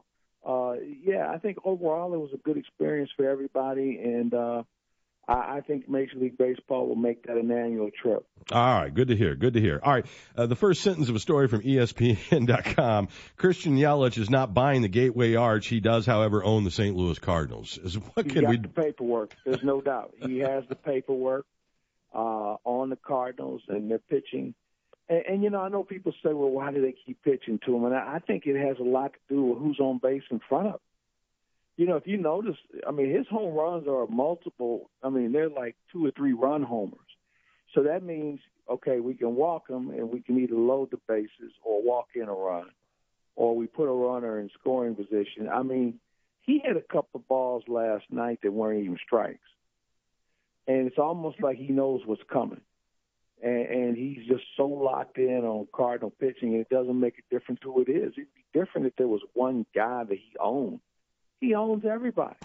I think overall it was a good experience for everybody. And I think Major League Baseball will make that an annual trip. All right. Good to hear. Good to hear. All right. The first sentence of a story from ESPN.com. Christian Yelich is not buying the Gateway Arch. He does, however, own the St. Louis Cardinals. He's got the paperwork. There's no doubt. He has the paperwork on the Cardinals and their pitching. And I know people say, well, why do they keep pitching to him? And I think it has a lot to do with who's on base in front of him. If you notice, his home runs are multiple. They're like 2 or 3 run homers. So that means, okay, we can walk him and we can either load the bases or walk in a run, or we put a runner in scoring position. He had a couple of balls last night that weren't even strikes. And it's almost like he knows what's coming. And he's just so locked in on Cardinal pitching, and it doesn't make a difference who it is. It'd be different if there was one guy that he owned. He owns everybody.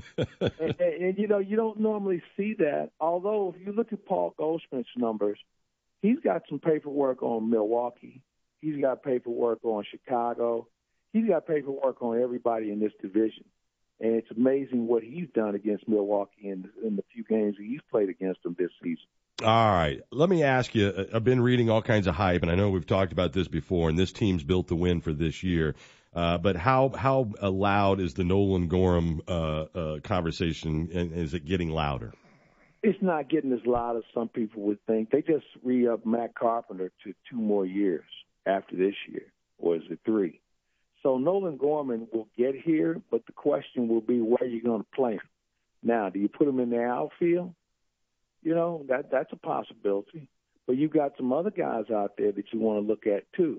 and you don't normally see that. Although if you look at Paul Goldschmidt's numbers, he's got some paperwork on Milwaukee. He's got paperwork on Chicago. He's got paperwork on everybody in this division. And it's amazing what he's done against Milwaukee in the few games he's played against them this season. All right. Let me ask you, I've been reading all kinds of hype, and I know we've talked about this before, and this team's built to win for this year. But how loud is the Nolan Gorham conversation, and is it getting louder? It's not getting as loud as some people would think. They just re-upped Matt Carpenter to 2 more years after this year, or is it 3? So Nolan Gorman will get here, but the question will be where you're going to play him. Now, do you put him in the outfield? You know, that's a possibility. But you've got some other guys out there that you want to look at, too.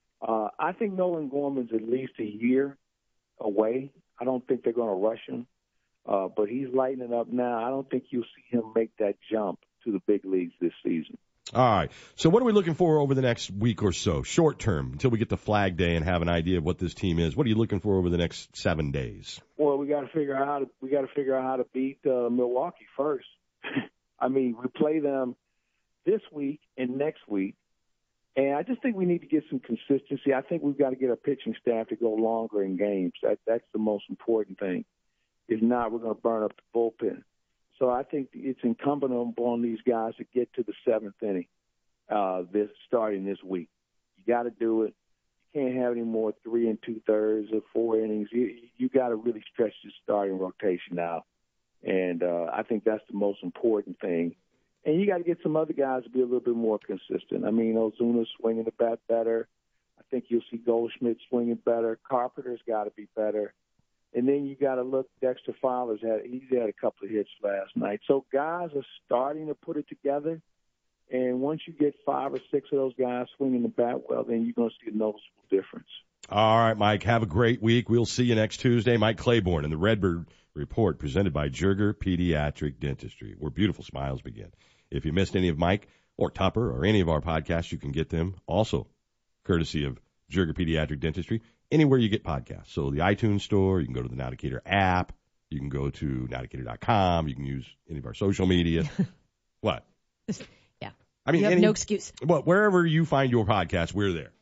I think Nolan Gorman's at least a year away. I don't think they're going to rush him. But he's lighting it up now. I don't think you'll see him make that jump to the big leagues this season. All right. So what are we looking for over the next week or so, short term, until we get to Flag Day and have an idea of what this team is? What are you looking for over the next 7 days? Well, we got to figure out how to beat Milwaukee first. I mean, we play them this week and next week, and I just think we need to get some consistency. I think we've got to get our pitching staff to go longer in games. That's the most important thing. If not, we're going to burn up the bullpen. So I think it's incumbent upon these guys to get to the 7th inning starting this week. You got to do it. You can't have any more 3 2/3 or 4 innings. You got to really stretch the starting rotation out. And I think that's the most important thing. And you got to get some other guys to be a little bit more consistent. I mean, Ozuna's swinging the bat better. I think you'll see Goldschmidt swinging better. Carpenter's got to be better. And then you got to look, Dexter Fowler's had a couple of hits last night. So guys are starting to put it together. And once you get 5 or 6 of those guys swinging the bat well, then you're going to see a noticeable difference. All right, Mike, have a great week. We'll see you next Tuesday. Mike Claiborne in the Redbird Report, presented by Jerger Pediatric Dentistry, where beautiful smiles begin. If you missed any of Mike or Tupper or any of our podcasts, you can get them also courtesy of Jerger Pediatric Dentistry anywhere you get podcasts. So the iTunes store, you can go to the Now Decatur app, you can go to nowdecatur.com, you can use any of our social media. What? Yeah. I mean, you have no excuse. Well, wherever you find your podcast, we're there.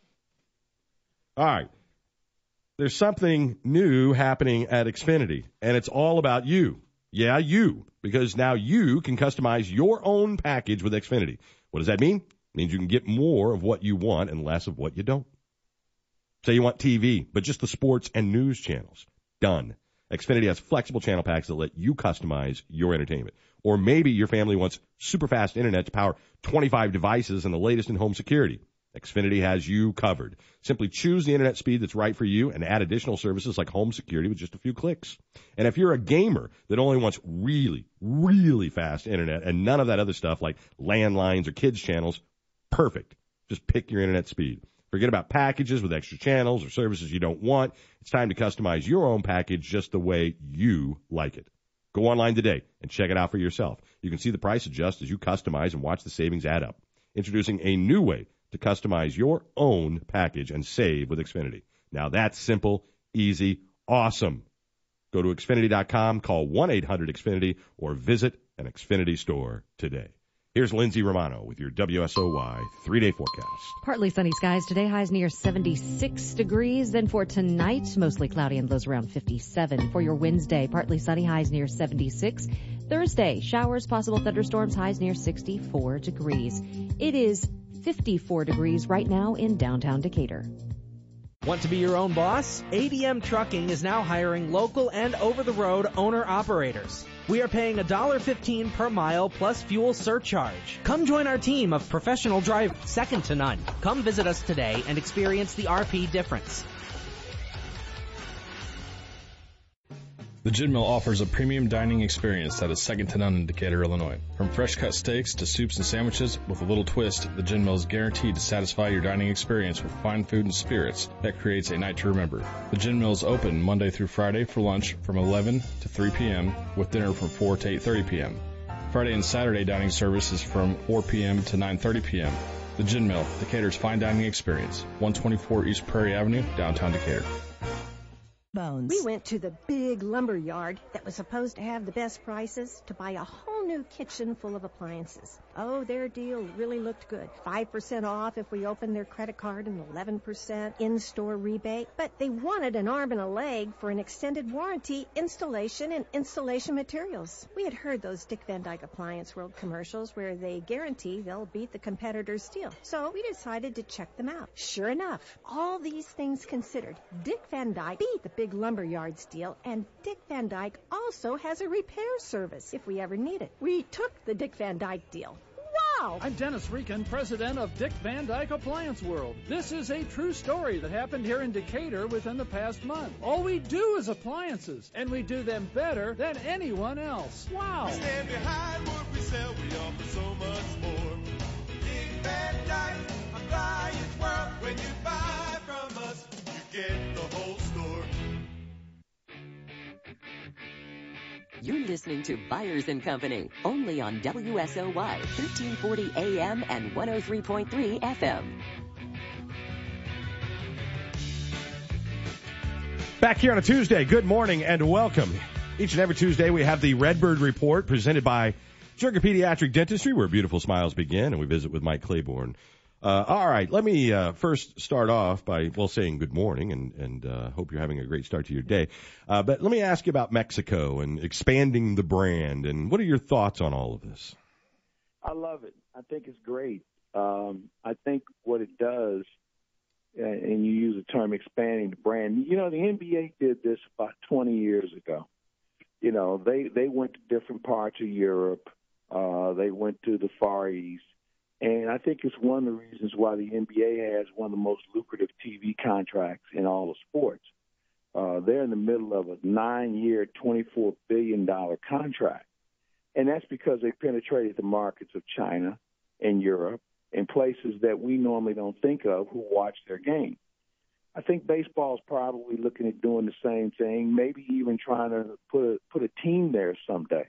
All right. There's something new happening at Xfinity, and it's all about you. Yeah, you. Because now you can customize your own package with Xfinity. What does that mean? It means you can get more of what you want and less of what you don't. Say you want TV, but just the sports and news channels. Done. Xfinity has flexible channel packs that let you customize your entertainment. Or maybe your family wants super fast internet to power 25 devices and the latest in home security. Xfinity has you covered. Simply choose the internet speed that's right for you and add additional services like home security with just a few clicks. And if you're a gamer that only wants really, really fast internet and none of that other stuff like landlines or kids channels, perfect. Just pick your internet speed. Forget about packages with extra channels or services you don't want. It's time to customize your own package just the way you like it. Go online today and check it out for yourself. You can see the price adjust as you customize and watch the savings add up. Introducing a new way to customize your own package and save with Xfinity. Now that's simple, easy, awesome. Go to Xfinity.com, call 1-800-XFINITY, or visit an Xfinity store today. Here's Lindsay Romano with your WSOY 3-day forecast. Partly sunny skies today, highs near 76 degrees. Then for tonight, mostly cloudy and lows around 57. For your Wednesday, partly sunny, highs near 76. Thursday, showers, possible thunderstorms, highs near 64 degrees. It is 54 degrees right now in downtown Decatur. Want to be your own boss? ADM Trucking is now hiring local and over-the-road owner-operators. We are paying $1.15 per mile plus fuel surcharge. Come join our team of professional drivers, second to none. Come visit us today and experience the RP difference. The Gin Mill offers a premium dining experience that is second to none in Decatur, Illinois. From fresh-cut steaks to soups and sandwiches, with a little twist, the Gin Mill is guaranteed to satisfy your dining experience with fine food and spirits that creates a night to remember. The Gin Mill is open Monday through Friday for lunch from 11 to 3 p.m., with dinner from 4 to 8:30 p.m. Friday and Saturday dining service is from 4 p.m. to 9:30 p.m. The Gin Mill, Decatur's fine dining experience, 124 East Prairie Avenue, downtown Decatur. We went to the big lumber yard that was supposed to have the best prices to buy a whole new kitchen full of appliances. Oh, their deal really looked good. 5% off if we open their credit card and 11% in-store rebate. But they wanted an arm and a leg for an extended warranty, installation, and installation materials. We had heard those Dick Van Dyke Appliance World commercials where they guarantee they'll beat the competitor's deal. So we decided to check them out. Sure enough, all these things considered, Dick Van Dyke beat the big lumberyards deal, and Dick Van Dyke also has a repair service if we ever need it. We took the Dick Van Dyke deal. Wow! I'm Dennis Rieken, president of Dick Van Dyke Appliance World. This is a true story that happened here in Decatur within the past month. All we do is appliances, and we do them better than anyone else. Wow! We stand behind what we sell, we offer so much more. Dick Van Dyke, Appliance World. When you buy from us, you get the whole store. You're listening to Byers & Company, only on WSOY, 1340 AM and 103.3 FM. Back here on a Tuesday, good morning and welcome. Each and every Tuesday we have the Redbird Report presented by Jerga Pediatric Dentistry, where beautiful smiles begin, and we visit with Mike Claiborne. All right, let me first start off by, saying good morning and hope you're having a great start to your day. But let me ask you about Mexico and expanding the brand, and what are your thoughts on all of this? I love it. I think it's great. I think what it does, and you use the term expanding the brand, the NBA did this about 20 years ago. They went to different parts of Europe. They went to the Far East. And I think it's one of the reasons why the NBA has one of the most lucrative TV contracts in all of sports. They're in the middle of a 9-year, $24 billion contract. And that's because they penetrated the markets of China and Europe and places that we normally don't think of who watch their game. I think baseball is probably looking at doing the same thing, maybe even trying to put a team there someday.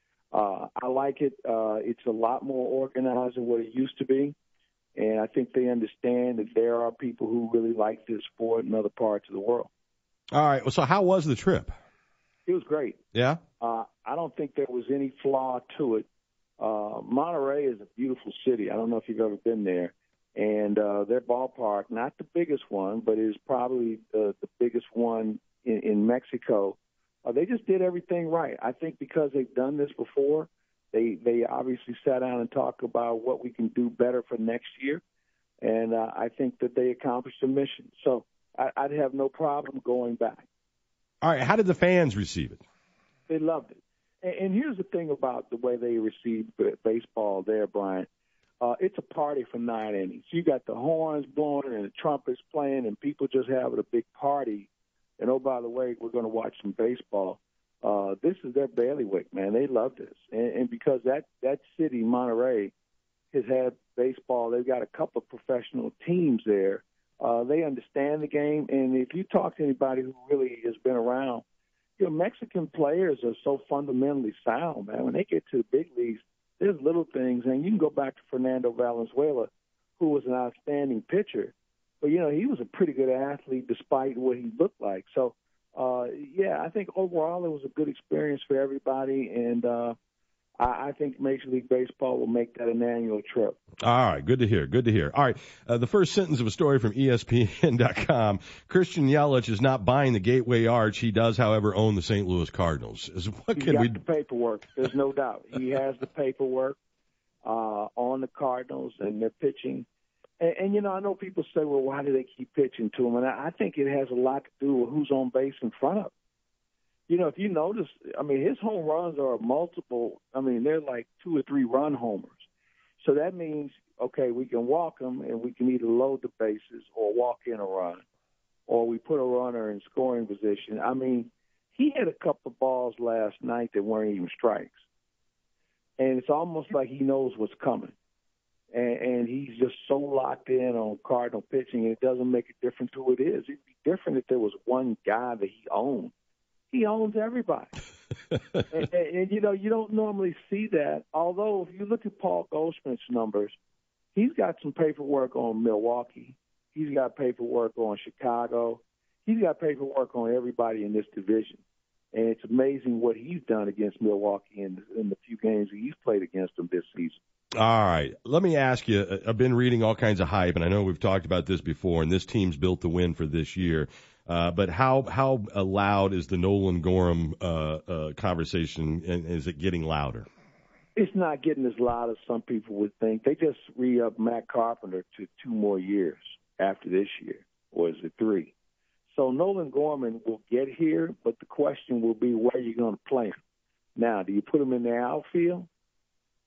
I like it. It's a lot more organized than what it used to be. And I think they understand that there are people who really like this sport in other parts of the world. All right. Well, so how was the trip? It was great. Yeah? I don't think there was any flaw to it. Monterrey is a beautiful city. I don't know if you've ever been there. And their ballpark, not the biggest one, but is probably the biggest one in Mexico. They just did everything right. I think because they've done this before, they obviously sat down and talked about what we can do better for next year. And I think that they accomplished the mission. So I'd have no problem going back. All right. How did the fans receive it? They loved it. And here's the thing about the way they received baseball there, Brian. It's a party for 9 innings. You got the horns blowing and the trumpets playing and people just having a big party. And, oh, by the way, we're going to watch some baseball. This is their bailiwick, man. They love this. And because that city, Monterrey, has had baseball, they've got a couple of professional teams there. They understand the game. And if you talk to anybody who really has been around, Mexican players are so fundamentally sound, man. When they get to the big leagues, there's little things. And you can go back to Fernando Valenzuela, who was an outstanding pitcher. But, he was a pretty good athlete despite what he looked like. So, I think overall it was a good experience for everybody. And I think Major League Baseball will make that an annual trip. All right. Good to hear. Good to hear. All right. The first sentence of a story from ESPN.com. Christian Yelich is not buying the Gateway Arch. He does, however, own the St. Louis Cardinals. He's got the paperwork. There's no doubt. He has the paperwork on the Cardinals and their pitching. And I know people say, well, why do they keep pitching to him? And I think it has a lot to do with who's on base in front of him. If you notice, his home runs are multiple. They're like 2 or 3 run homers. So that means, okay, we can walk him and we can either load the bases or walk in a run, or we put a runner in scoring position. He had a couple of balls last night that weren't even strikes. And it's almost like he knows what's coming. And he's just so locked in on Cardinal pitching, and it doesn't make a difference who it is. It'd be different if there was one guy that he owned. He owns everybody. and you don't normally see that. Although if you look at Paul Goldschmidt's numbers, he's got some paperwork on Milwaukee. He's got paperwork on Chicago. He's got paperwork on everybody in this division. And it's amazing what he's done against Milwaukee in the few games he's played against them this season. All right. Let me ask you, I've been reading all kinds of hype, and I know we've talked about this before, and this team's built to win for this year. But how loud is the Nolan Gorham conversation, and is it getting louder? It's not getting as loud as some people would think. They just re-upped Matt Carpenter to 2 more years after this year, or is it 3? So Nolan Gorman will get here, but the question will be where you're going to play him. Now, do you put him in the outfield?